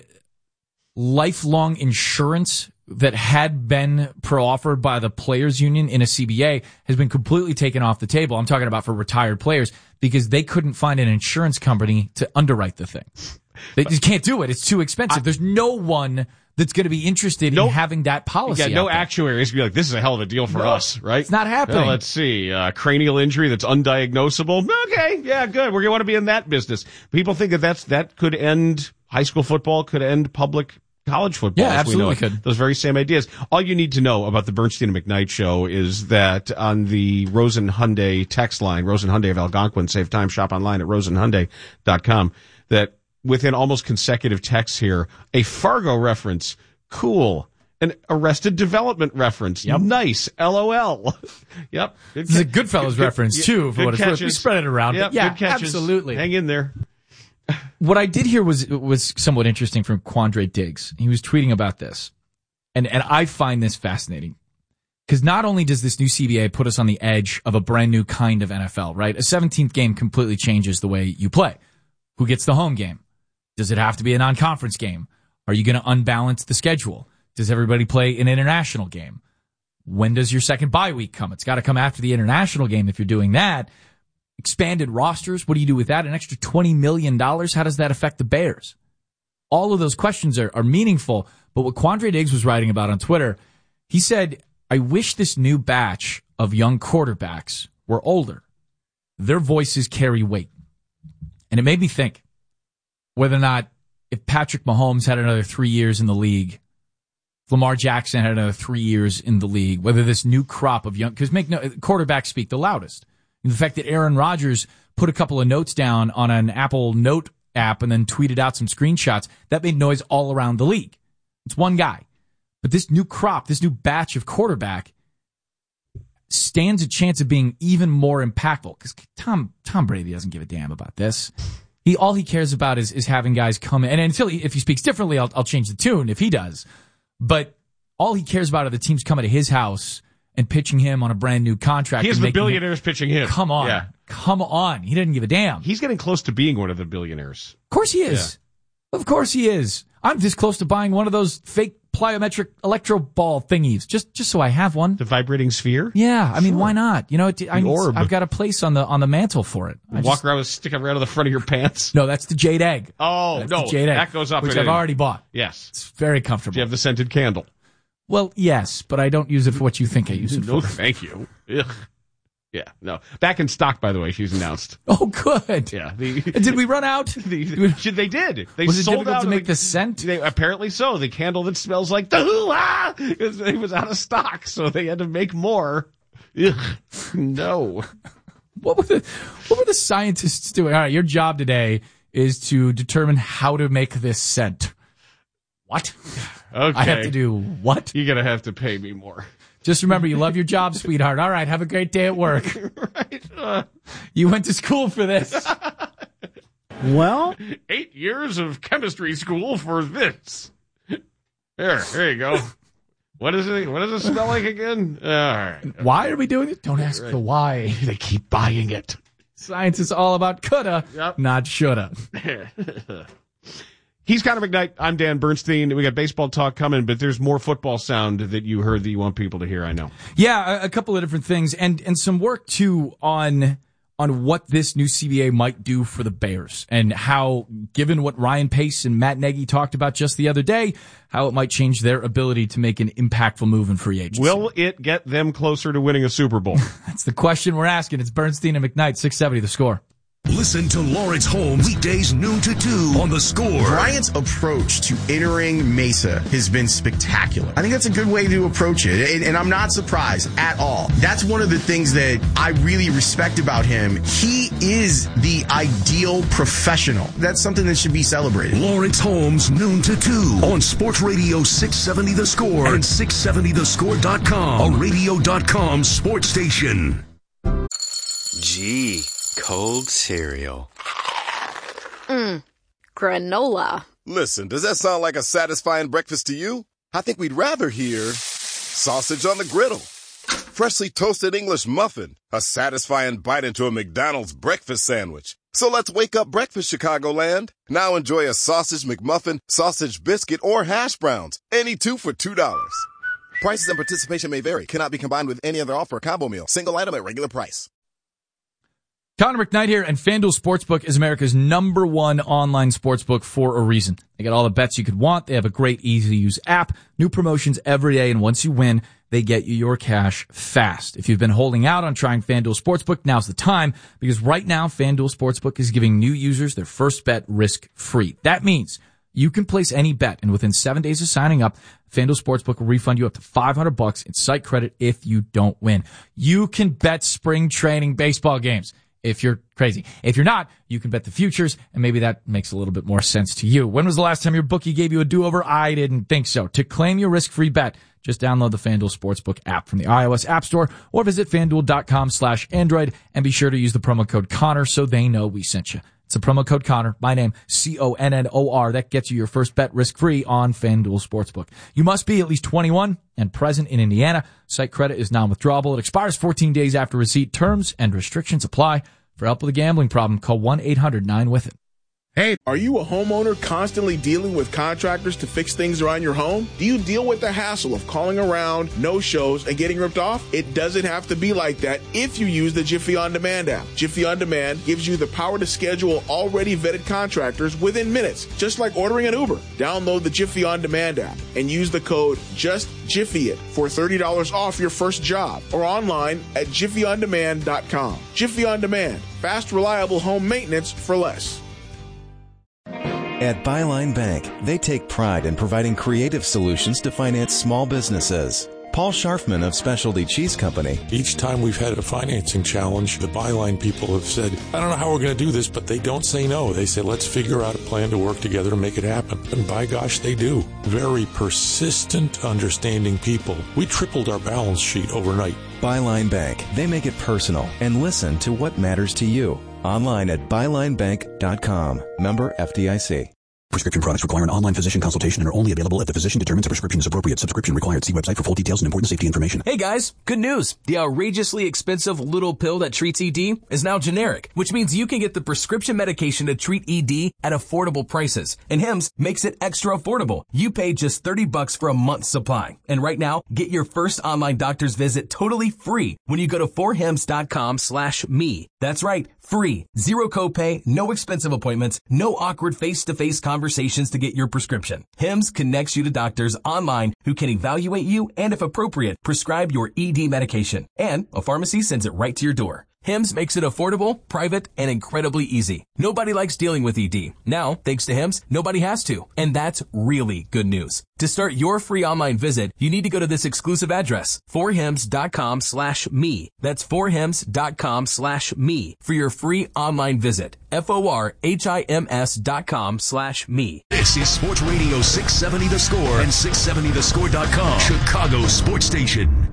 lifelong insurance that had been pro-offered by the players union in a C B A has been completely taken off the table. I'm talking about for retired players because they couldn't find an insurance company to underwrite the thing. They just can't do it. It's too expensive. I, There's no one that's going to be interested no, in having that policy. Yeah, no actuary is going to be like, this is a hell of a deal for no, us, right? It's not happening. Well, let's see. Uh, cranial injury that's undiagnosable. Okay, yeah, good. We're going to want to be in that business. People think that that's, that could end high school football, could end public college football. Yeah, as absolutely we know could. Those very same ideas. All you need to know about the Bernstein and McKnight show is that on the Rosen Hyundai text line, Rosen Hyundai of Algonquin, save time, shop online at rosen hyundai dot com, that within almost consecutive texts here, a Fargo reference, cool. An Arrested Development reference, yep. Nice, LOL. Yep. This is a Goodfellas good, reference, good, too, for good what catches. it's worth. We spread it around. Yep, yeah, good catches. absolutely. Hang in there. What I did here was was somewhat interesting from Quandre Diggs. He was tweeting about this. And, and I find this fascinating. Because not only does this new C B A put us on the edge of a brand new kind of N F L, right? A seventeenth game completely changes the way you play. Who gets the home game? Does it have to be a non-conference game? Are you going to unbalance the schedule? Does everybody play an international game? When does your second bye week come? It's got to come after the international game if you're doing that. Expanded rosters, what do you do with that? An extra twenty million dollars, how does that affect the Bears? All of those questions are, are meaningful, but what Quandre Diggs was writing about on Twitter, he said, I wish this new batch of young quarterbacks were older. Their voices carry weight. And it made me think whether or not if Patrick Mahomes had another three years in the league, if Lamar Jackson had another three years in the league, whether this new crop of young, because make no, quarterbacks speak the loudest. And the fact that Aaron Rodgers put a couple of notes down on an Apple Note app and then tweeted out some screenshots, that made noise all around the league. It's one guy. But this new crop, this new batch of quarterback stands a chance of being even more impactful because Tom Tom Brady doesn't give a damn about this. He all he cares about is is having guys come in, and until he, if he speaks differently, I'll I'll change the tune if he does. But all he cares about are the teams coming to his house and pitching him on a brand new contract. He has and the billionaires him, pitching him. Come on, yeah. come on. He didn't give a damn. He's getting close to being one of the billionaires. Of course he is. Yeah. Of course he is. I'm this close to buying one of those fake plyometric electro ball thingies, just just so I have one. The vibrating sphere? Yeah, I mean, sure. Why not? You know, it, I, orb. I've got a place on the on the mantle for it. I Walk just, around with a stick right out of the front of your pants? No, that's the Jade Egg. Oh, that's no, the Jade Egg, that goes up. Which I've in. already bought. Yes. It's very comfortable. Do you have the scented candle? Well, yes, but I don't use it for what you think I use it no, for. No, thank you. Ugh. Yeah, no. Back in stock, by the way, she's announced. Oh, good. Yeah. The, did we run out? The, they did. They was it sold difficult out to make the, the scent? They, apparently so. The candle that smells like the hoo-ah! It was out of stock, so they had to make more. Ugh. No. What were the What were the scientists doing? All right, your job today is to determine how to make this scent. What? Okay. I have to do what? You're going to have to pay me more. Just remember, you love your job, sweetheart. All right, have a great day at work. Right. Uh, you went to school for this. Well? Eight years of chemistry school for this. There, there you go. What is it? What does it smell like again? All right. Why are we doing it? Don't ask right. the why. They keep buying it. Science is all about coulda, yep. not shoulda. He's Connor McKnight. I'm Dan Bernstein. We got baseball talk coming, but there's more football sound that you heard that you want people to hear, I know. Yeah, a, a couple of different things, and and some work, too, on on what this new C B A might do for the Bears, and how, given what Ryan Pace and Matt Nagy talked about just the other day, how it might change their ability to make an impactful move in free agency. Will it get them closer to winning a Super Bowl? That's the question we're asking. It's Bernstein and McKnight, six seventy The Score. Listen to Lawrence Holmes weekdays noon to two on The Score. Bryant's approach to entering Mesa has been spectacular. I think that's a good way to approach it, and, and I'm not surprised at all. That's one of the things that I really respect about him. He is the ideal professional. That's something that should be celebrated. Lawrence Holmes, noon to two on Sports Radio six seventy The Score and six seventy the score dot com, a radio dot com sports station. Gee. Cold cereal. Mmm, granola. Listen, does that sound like a satisfying breakfast to you? I think we'd rather hear sausage on the griddle, freshly toasted English muffin, a satisfying bite into a McDonald's breakfast sandwich. So let's wake up breakfast, Chicagoland. Now enjoy a sausage McMuffin, sausage biscuit, or hash browns. Any two for two dollars. Prices and participation may vary. Cannot be combined with any other offer or combo meal. Single item at regular price. Connor McKnight here, and FanDuel Sportsbook is America's number one online sportsbook for a reason. They got all the bets you could want. They have a great, easy-to-use app, new promotions every day, and once you win, they get you your cash fast. If you've been holding out on trying FanDuel Sportsbook, now's the time, because right now, FanDuel Sportsbook is giving new users their first bet risk-free. That means you can place any bet, and within seven days of signing up, FanDuel Sportsbook will refund you up to five hundred bucks in site credit if you don't win. You can bet spring training baseball games. If you're crazy. If you're not, you can bet the futures, and maybe that makes a little bit more sense to you. When was the last time your bookie gave you a do-over? I didn't think so. To claim your risk-free bet, just download the FanDuel Sportsbook app from the iOS App Store or visit FanDuel.com slash Android, and be sure to use the promo code Connor so they know we sent you. It's the promo code Connor, my name, C O N N O R. That gets you your first bet risk-free on FanDuel Sportsbook. You must be at least twenty-one and present in Indiana. Site credit is non-withdrawable. It expires fourteen days after receipt. Terms and restrictions apply. For help with a gambling problem, call one eight hundred nine with it. Hey, are you a homeowner constantly dealing with contractors to fix things around your home? Do you deal with the hassle of calling around, no-shows, and getting ripped off? It doesn't have to be like that if you use the Jiffy On Demand app. Jiffy On Demand gives you the power to schedule already vetted contractors within minutes, just like ordering an Uber. Download the Jiffy On Demand app and use the code JUSTJiffyIt for thirty dollars off your first job, or online at jiffy on demand dot com. Jiffy On Demand, fast, reliable home maintenance for less. At Byline Bank, they take pride in providing creative solutions to finance small businesses. Paul Scharfman of Specialty Cheese Company. Each time we've had a financing challenge, the Byline people have said, I don't know how we're going to do this, but they don't say no. They say, let's figure out a plan to work together to make it happen. And by gosh, they do. Very persistent, understanding people. We tripled our balance sheet overnight. Byline Bank. They make it personal and listen to what matters to you. Online at byline bank dot com. Member F D I C. Prescription products require an online physician consultation and are only available if the physician determines a prescription is appropriate. Subscription required. See website for full details and important safety information. Hey guys, good news. The outrageously expensive little pill that treats E D is now generic, which means you can get the prescription medication to treat E D at affordable prices. And Hims makes it extra affordable. You pay just thirty bucks for a month's supply. And right now, get your first online doctor's visit totally free when you go to forhims.com slash me. That's right, free. Zero copay, no expensive appointments, no awkward face-to-face conversations to get your prescription. Hims connects you to doctors online who can evaluate you and, if appropriate, prescribe your E D medication. And a pharmacy sends it right to your door. Hims makes it affordable, private, and incredibly easy. Nobody likes dealing with E D. Now, thanks to Hims, nobody has to. And that's really good news. To start your free online visit, you need to go to this exclusive address, forhims.com slash me. That's forhims.com slash me for your free online visit. F-O-R-H-I-M-S dot com slash me. This is Sports Radio six seventy The Score and six seventy the score dot com, Chicago Sports Station.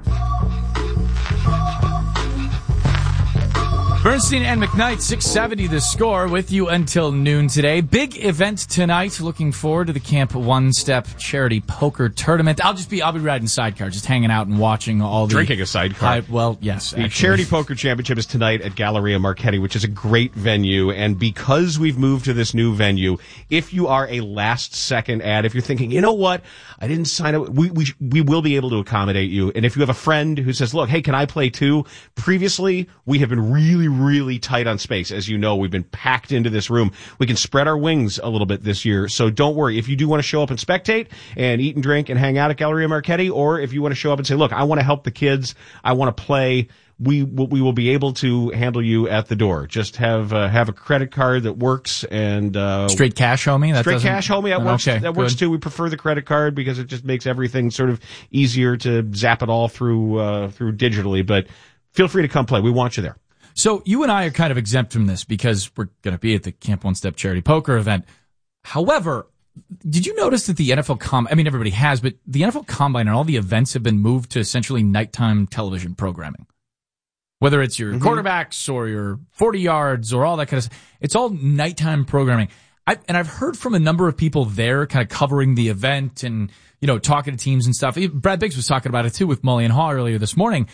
Bernstein and McKnight, six seventy The Score, with you until noon today. Big event tonight. Looking forward to the Camp One Step Charity Poker Tournament. I'll just be, I'll be riding sidecar, just hanging out and watching all the... Drinking a sidecar. High, well, yes. The actually. Charity Poker Championship is tonight at Galleria Marchetti, which is a great venue. And because we've moved to this new venue, if you are a last-second ad, if you're thinking, you know what, I didn't sign up, we, we, we will be able to accommodate you. And if you have a friend who says, look, hey, can I play too? Previously, we have been really, really tight on space. As you know, we've been packed into this room. We can spread our wings a little bit this year. So don't worry. If you do want to show up and spectate and eat and drink and hang out at Galleria Marchetti, or if you want to show up and say, look, I want to help the kids, I want to play, we will, we will be able to handle you at the door. Just have uh, have a credit card that works and uh straight cash, homie. That straight doesn't... cash, homie. That works. Okay, that works good. too. We prefer the credit card because it just makes everything sort of easier to zap it all through uh through digitally. But feel free to come play. We want you there. So you and I are kind of exempt from this because we're going to be at the Camp One Step Charity Poker event. However, did you notice that the N F L Com- I mean, everybody has, but the N F L Combine and all the events have been moved to essentially nighttime television programming? Whether it's your mm-hmm. quarterbacks or your forty yards or all that kind of stuff, it's all nighttime programming. I, and I've heard from a number of people there kind of covering the event and, you know, talking to teams and stuff. Brad Biggs was talking about it too with Mully and Haw earlier this morning.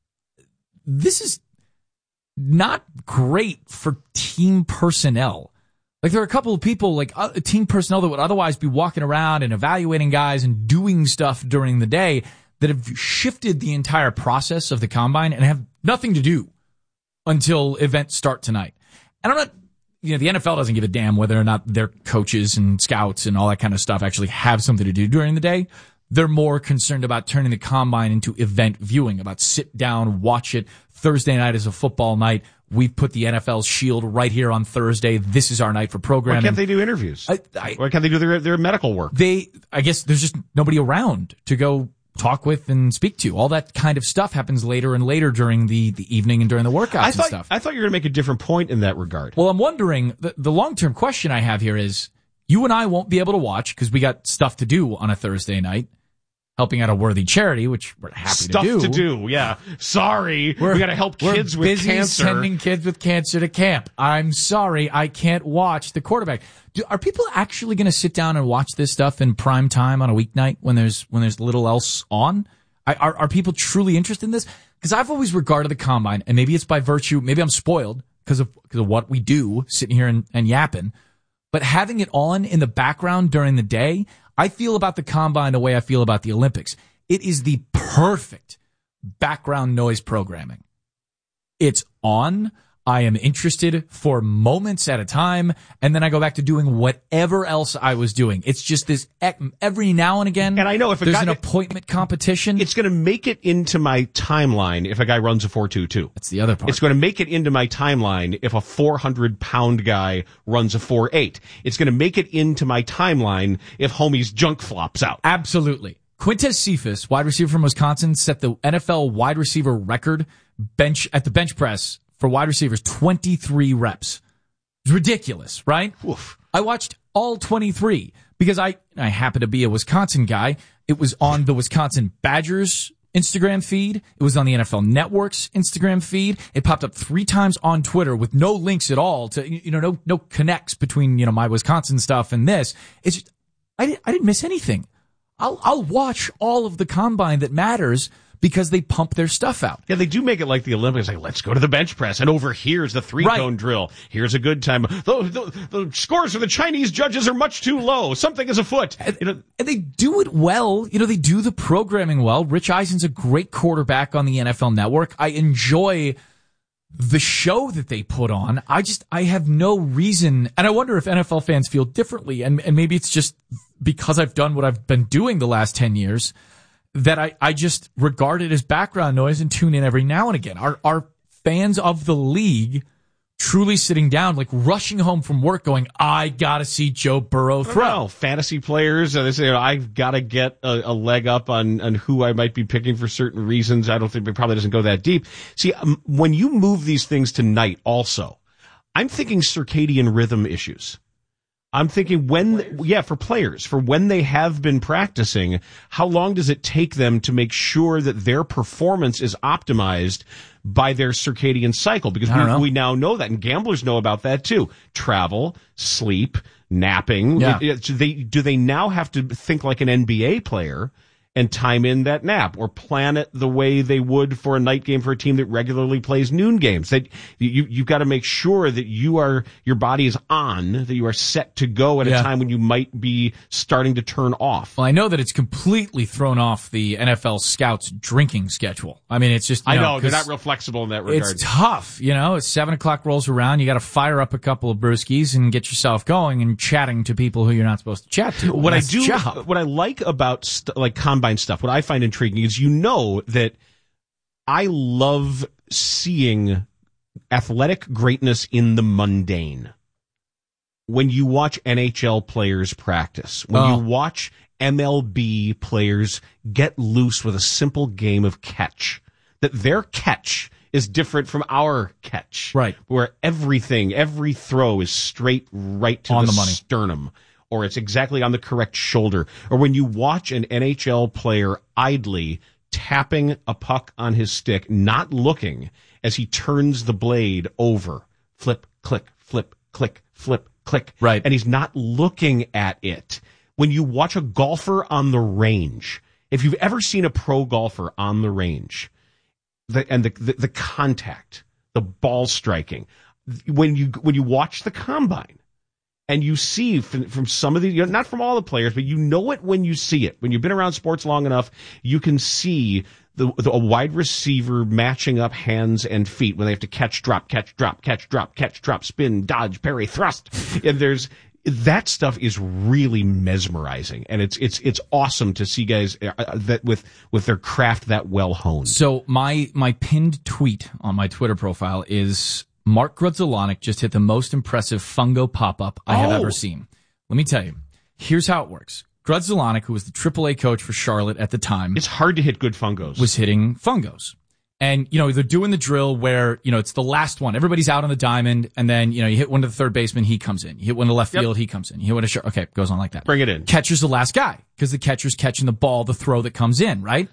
This is not great for team personnel. Like, there are a couple of people, like uh, team personnel that would otherwise be walking around and evaluating guys and doing stuff during the day that have shifted the entire process of the combine and have nothing to do until events start tonight. And I'm not, you know, the N F L doesn't give a damn whether or not their coaches and scouts and all that kind of stuff actually have something to do during the day. They're more concerned about turning the combine into event viewing, about sit down, watch it. Thursday night is a football night. We've put the N F L's shield right here on Thursday. This is our night for programming. Why can't they do interviews? I, I, Why can't they do their, their medical work? They, I guess there's just nobody around to go talk with and speak to. All that kind of stuff happens later and later during the, the evening and during the workouts I thought, and stuff. I thought you were going to make a different point in that regard. Well, I'm wondering, the, the long-term question I have here is, you and I won't be able to watch because we got stuff to do on a Thursday night, helping out a worthy charity, which we're happy Stuff to do. to do, yeah. Sorry, we're, we got to help kids we're with busy cancer. sending kids with cancer to camp. I'm sorry, I can't watch the quarterback. Do, are people actually going to sit down and watch this stuff in prime time on a weeknight when there's when there's little else on? I, are are people truly interested in this? Because I've always regarded the combine, and maybe it's by virtue, maybe I'm spoiled because of because of what we do, sitting here and, and yapping. But having it on in the background during the day, I feel about the combine the way I feel about the Olympics. It is the perfect background noise programming. It's on. I am interested for moments at a time, and then I go back to doing whatever else I was doing. It's just this every now and again. And I know if a there's guy, an appointment competition, it's going to make it into my timeline if a guy runs a four two two. That's the other part. It's going to make it into my timeline if a four hundred pound guy runs a four eight. It's going to make it into my timeline if homie's junk flops out. Absolutely. Quintez Cephas, wide receiver from Wisconsin, set the N F L wide receiver record bench at the bench press for wide receivers, twenty-three reps. It's ridiculous, right? Oof. I watched all twenty-three because I, I happen to be a Wisconsin guy. It was on the Wisconsin Badgers Instagram feed. It was on the N F L Network's Instagram feed. It popped up three times on Twitter with no links at all to, you know, no, no connects between, you know, my Wisconsin stuff and this. It's just, I didn't, I didn't miss anything. I'll, I'll watch all of the combine that matters because they pump their stuff out. Yeah, they do make it like the Olympics. Like, let's go to the bench press, and over here's the three-cone right. drill. Here's a good time. The, the, the scores for the Chinese judges are much too low. Something is afoot. And, you know, and they do it well. You know, they do the programming well. Rich Eisen's a great quarterback on the N F L Network. I enjoy the show that they put on. I just, I have no reason, and I wonder if N F L fans feel differently, and, and maybe it's just because I've done what I've been doing the last ten years, that I, I just regard it as background noise and tune in every now and again. Are, are fans of the league truly sitting down, like rushing home from work going, I gotta see Joe Burrow throw? No, fantasy players, uh, they say, I've gotta get a, a leg up on, on who I might be picking for certain reasons. I don't think it probably doesn't go that deep. See, um, when you move these things to night also, I'm thinking circadian rhythm issues. I'm thinking when, yeah, for players, for when they have been practicing, how long does it take them to make sure that their performance is optimized by their circadian cycle? Because we, we now know that, and gamblers know about that too. Travel, sleep, napping. Yeah. It, it, they, do they now have to think like an N B A player and time in that nap, or plan it the way they would for a night game for a team that regularly plays noon games? That you, you've got to make sure that you are, your body is on, that you are set to go at yeah. a time when you might be starting to turn off. Well, I know that it's completely thrown off the N F L scouts' drinking schedule. I mean, it's just, you I know, know they're not real flexible in that regard. It's tough, you know, it's seven o'clock rolls around, you got to fire up a couple of brewskis and get yourself going and chatting to people who you're not supposed to chat to. What I That's do, job. what I like about st- like combine stuff, what I find intriguing is, you know, that I love seeing athletic greatness in the mundane. When you watch N H L players practice, when oh. you watch M L B players get loose with a simple game of catch, that their catch is different from our catch. Right. Where everything, every throw is straight right to On the, the money. sternum, or it's exactly on the correct shoulder. Or when you watch an N H L player idly tapping a puck on his stick, not looking, as he turns the blade over, flip, click, flip, click, flip, click. Right. And he's not looking at it. When you watch a golfer on the range, if you've ever seen a pro golfer on the range, the, and the, the, the contact, the ball striking, when you, when you watch the combine, and you see from, from some of the, you know, not from all the players, but you know it when you see it. When you've been around sports long enough, you can see the, the a wide receiver matching up hands and feet when they have to catch, drop, catch, drop, catch, drop, catch, drop, spin, dodge, parry, thrust. And there's, that stuff is really mesmerizing, and it's it's it's awesome to see guys uh, that with with their craft that well honed. So my my pinned tweet on my Twitter profile is, Mark Grudzielanek just hit the most impressive fungo pop-up I have Oh. ever seen. Let me tell you, here's how it works. Grudzielanek, who was the triple A coach for Charlotte at the time, It's hard to hit good fungos. was hitting fungos. And, you know, they're doing the drill where, you know, it's the last one. Everybody's out on the diamond, and then, you know, you hit one to the third baseman, he comes in. You hit one to left Yep. field, he comes in. You hit one to short. Okay, it goes on like that. Bring it in. Catcher's the last guy, because the catcher's catching the ball, the throw that comes in, right?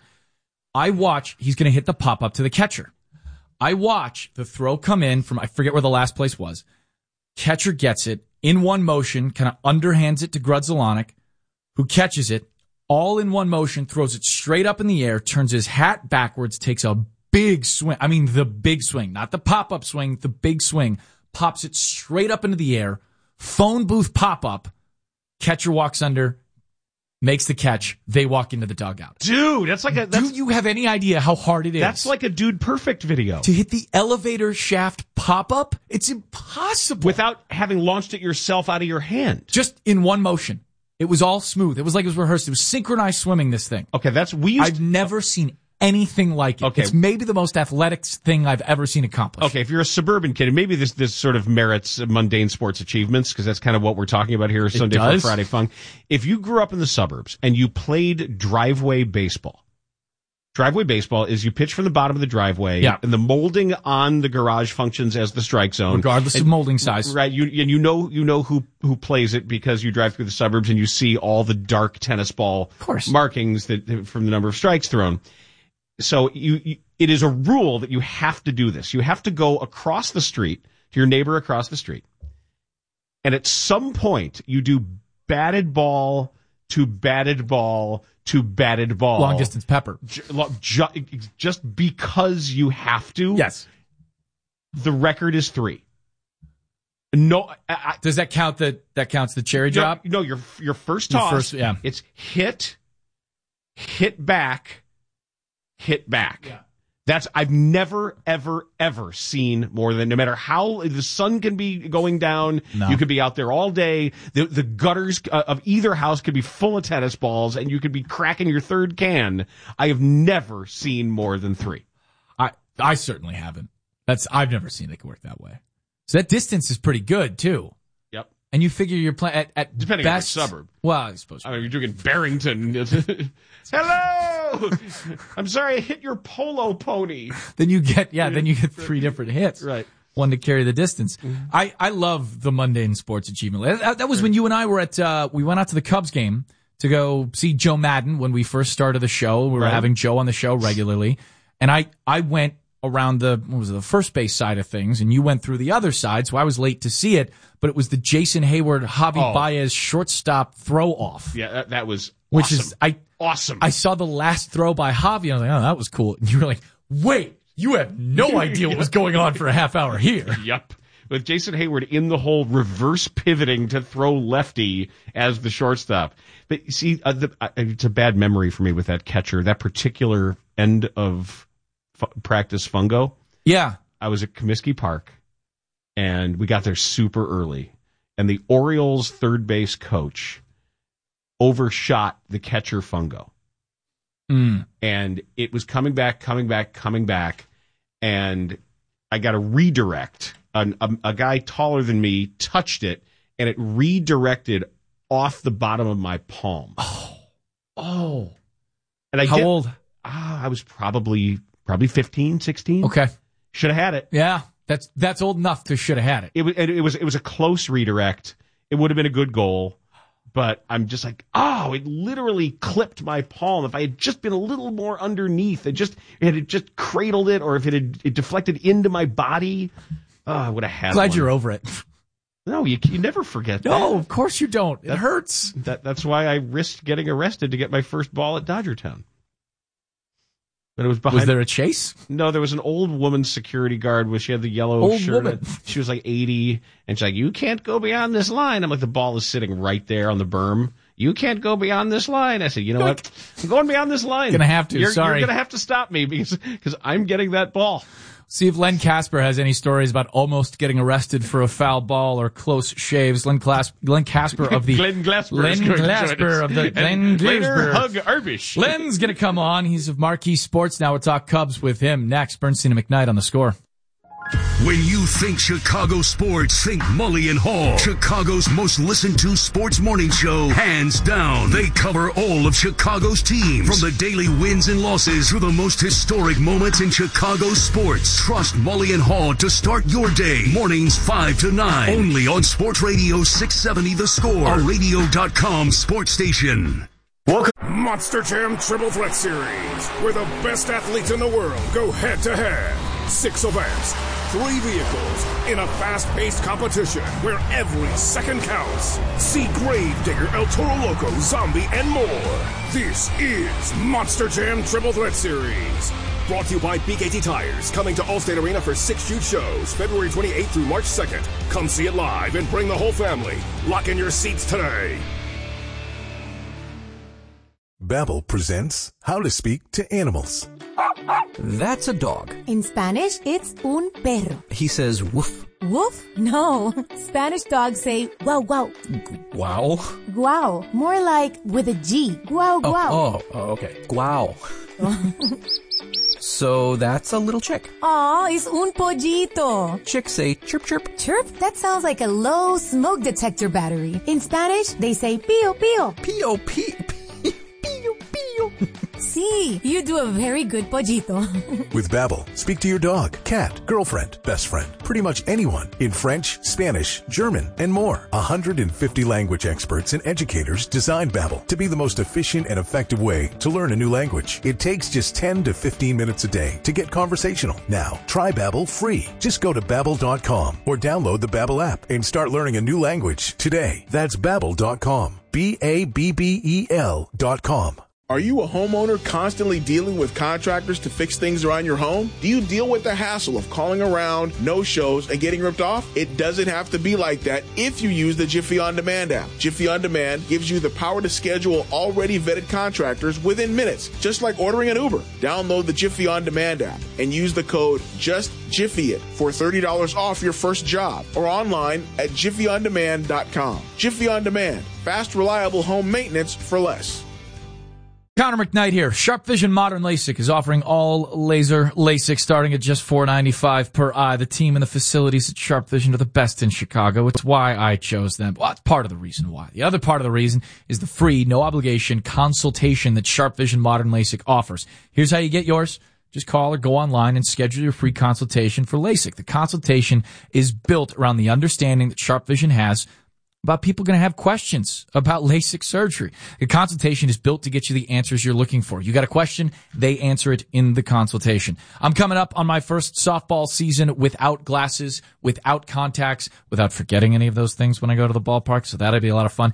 I watch, he's going to hit the pop-up to the catcher. I watch the throw come in from, I forget where the last place was. Catcher gets it in one motion, kind of underhands it to Grudzielanek, who catches it all in one motion, throws it straight up in the air, turns his hat backwards, takes a big swing. I mean, the big swing, not the pop-up swing, the big swing, pops it straight up into the air, phone booth pop-up, catcher walks under, makes the catch, they walk into the dugout. Dude, that's like a, that's, Do you have any idea how hard it is? that's like a Dude Perfect video. To hit the elevator shaft pop-up? It's impossible. Without having launched it yourself out of your hand. Just in one motion. It was all smooth. It was like it was rehearsed. It was synchronized swimming, this thing. Okay, that's, we used I've never seen anything like it. Okay. It's maybe the most athletic thing I've ever seen accomplished. Okay, if you're a suburban kid, and maybe this this sort of merits mundane sports achievements, because that's kind of what we're talking about here, Sunday does. for Friday Fun. If you grew up in the suburbs and you played driveway baseball, driveway baseball is you pitch from the bottom of the driveway, Yeah. and the molding on the garage functions as the strike zone, Regardless and, of molding size. right? You and you know you know who who plays it because you drive through the suburbs and you see all the dark tennis ball course. markings that from the number of strikes thrown. So you, you, it is a rule that you have to do this. You have to go across the street to your neighbor across the street. And at some point you do batted ball to batted ball to batted ball. Long distance pepper. Just, just because you have to. Yes. The record is three. No, I, does that count? The that counts the cherry no, drop? No, your your first toss. Your first, yeah. It's hit, hit back, hit back. Yeah. That's I've never ever ever seen more than, no matter how the sun can be going down, no. you could be out there all day. The the gutters of either house could be full of tennis balls, and you could be cracking your third can. I have never seen more than three. I I certainly haven't. That's I've never seen it work that way. So that distance is pretty good too. Yep. And you figure you're playing at, at depending best, on which suburb. Well, I suppose. I mean, you're doing Barrington. Hello. I'm sorry, I hit your polo pony. Then you get yeah. Then you get three different hits. Right. One to carry the distance. Mm-hmm. I I love the mundane sports achievement. That, that was when you and I were at. Uh, we went out to the Cubs game to go see Joe Madden when we first started the show. We were right. having Joe on the show regularly, and I I went around the what was it, the first base side of things, and you went through the other side, so I was late to see it, but it was the Jason Hayward, Javi oh. Baez shortstop throw off. Yeah, that, that was which awesome. is I awesome. I saw the last throw by Javi, and I was like, oh, that was cool. And you were like, wait, you have no idea what was going on for a half hour here. Yep. With Jason Hayward in the hole, reverse pivoting to throw lefty as the shortstop. But you see, uh, the, uh, it's a bad memory for me with that catcher, that particular end of F- practice fungo. Yeah. I was at Comiskey Park, and we got there super early, and the Orioles third base coach overshot the catcher fungo. Mm. And it was coming back, coming back, coming back, and I got a redirect. An, a, a guy taller than me touched it, and it redirected off the bottom of my palm. Oh. Oh. And I How get, old? Ah, I was probably... Probably fifteen, sixteen. Okay. Should have had it. Yeah. That's that's old enough to should have had it. It was it was it was a close redirect. It would have been a good goal, but I'm just like, oh, it literally clipped my palm. If I had just been a little more underneath, it just it had just cradled it, or if it had it deflected into my body, oh, I would have had Glad one. you're over it. No, you you never forget no, that. No, of course you don't. It that, hurts. That that's why I risked getting arrested to get my first ball at Dodgertown. But it was behind. Was there a chase? No, there was an old woman security guard where she had the yellow old shirt. Woman. She was like eighty, and she's like, "You can't go beyond this line." I'm like, "The ball is sitting right there on the berm. You can't go beyond this line." I said, "You know what? I'm going beyond this line. Gonna have to. You're, Sorry, you're gonna have to stop me because because I'm getting that ball." See if Len Casper has any stories about almost getting arrested for a foul ball or close shaves. Len, Clas- Len Casper of the Glenn Glasper. Len Glasper of the Glenn Later, Glasper. hug Arbish. Len's gonna come on. He's of Marquee Sports. Now we'll talk Cubs with him next. Bernstein and McKnight on the Score. When you think Chicago sports, think Mully and Hall. Chicago's most listened to sports morning show, hands down. They cover all of Chicago's teams, from the daily wins and losses to the most historic moments in Chicago sports. Trust Mully and Hall to start your day. Mornings five to nine. Only on Sports Radio six seventy The Score, a radio dot com sports station. Welcome. Monster Jam Triple Threat Series, where the best athletes in the world go head to head. Six events, three vehicles, in a fast-paced competition where every second counts. See Gravedigger, El Toro Loco, Zombie, and more. This is Monster Jam Triple Threat Series. Brought to you by B K T Tires, coming to Allstate Arena for six shoot shows, February twenty-eighth through March second. Come see it live and bring the whole family. Lock in your seats today. Babbel presents How to Speak to Animals. That's a dog. In Spanish, it's un perro. He says woof. Woof? No. Spanish dogs say wow, wow. Wow? Guau. More like with a G. Guau, guau. Oh, oh, oh okay. Guau. So that's a little chick. Aw, it's un pollito. Chicks say chirp, chirp. Chirp? That sounds like a low smoke detector battery. In Spanish, they say pío, pío. Pío, pío, pío, pío. see. You do a very good pollito. With Babbel, speak to your dog, cat, girlfriend, best friend, pretty much anyone in French, Spanish, German, and more. one hundred fifty language experts and educators designed Babbel to be the most efficient and effective way to learn a new language. It takes just ten to fifteen minutes a day to get conversational. Now, try Babbel free. Just go to babbel dot com or download the Babbel app and start learning a new language today. That's babbel dot com. B A B B E L dot com. Are you a homeowner constantly dealing with contractors to fix things around your home? Do you deal with the hassle of calling around, no-shows, and getting ripped off? It doesn't have to be like that if you use the Jiffy On Demand app. Jiffy On Demand gives you the power to schedule already vetted contractors within minutes, just like ordering an Uber. Download the Jiffy On Demand app and use the code JUSTJiffyIt for thirty dollars off your first job, or online at jiffy on demand dot com. Jiffy On Demand, fast, reliable home maintenance for less. Connor McKnight here. Sharp Vision Modern LASIK is offering all laser LASIK starting at just four dollars and ninety-five cents per eye. The team and the facilities at Sharp Vision are the best in Chicago. It's why I chose them. Well, it's part of the reason why. The other part of the reason is the free, no obligation consultation that Sharp Vision Modern LASIK offers. Here's how you get yours. Just call or go online and schedule your free consultation for LASIK. The consultation is built around the understanding that Sharp Vision has about people going to have questions about LASIK surgery. The consultation is built to get you the answers you're looking for. You got a question, they answer it in the consultation. I'm coming up on my first softball season without glasses, without contacts, without forgetting any of those things when I go to the ballpark, so that'll be a lot of fun.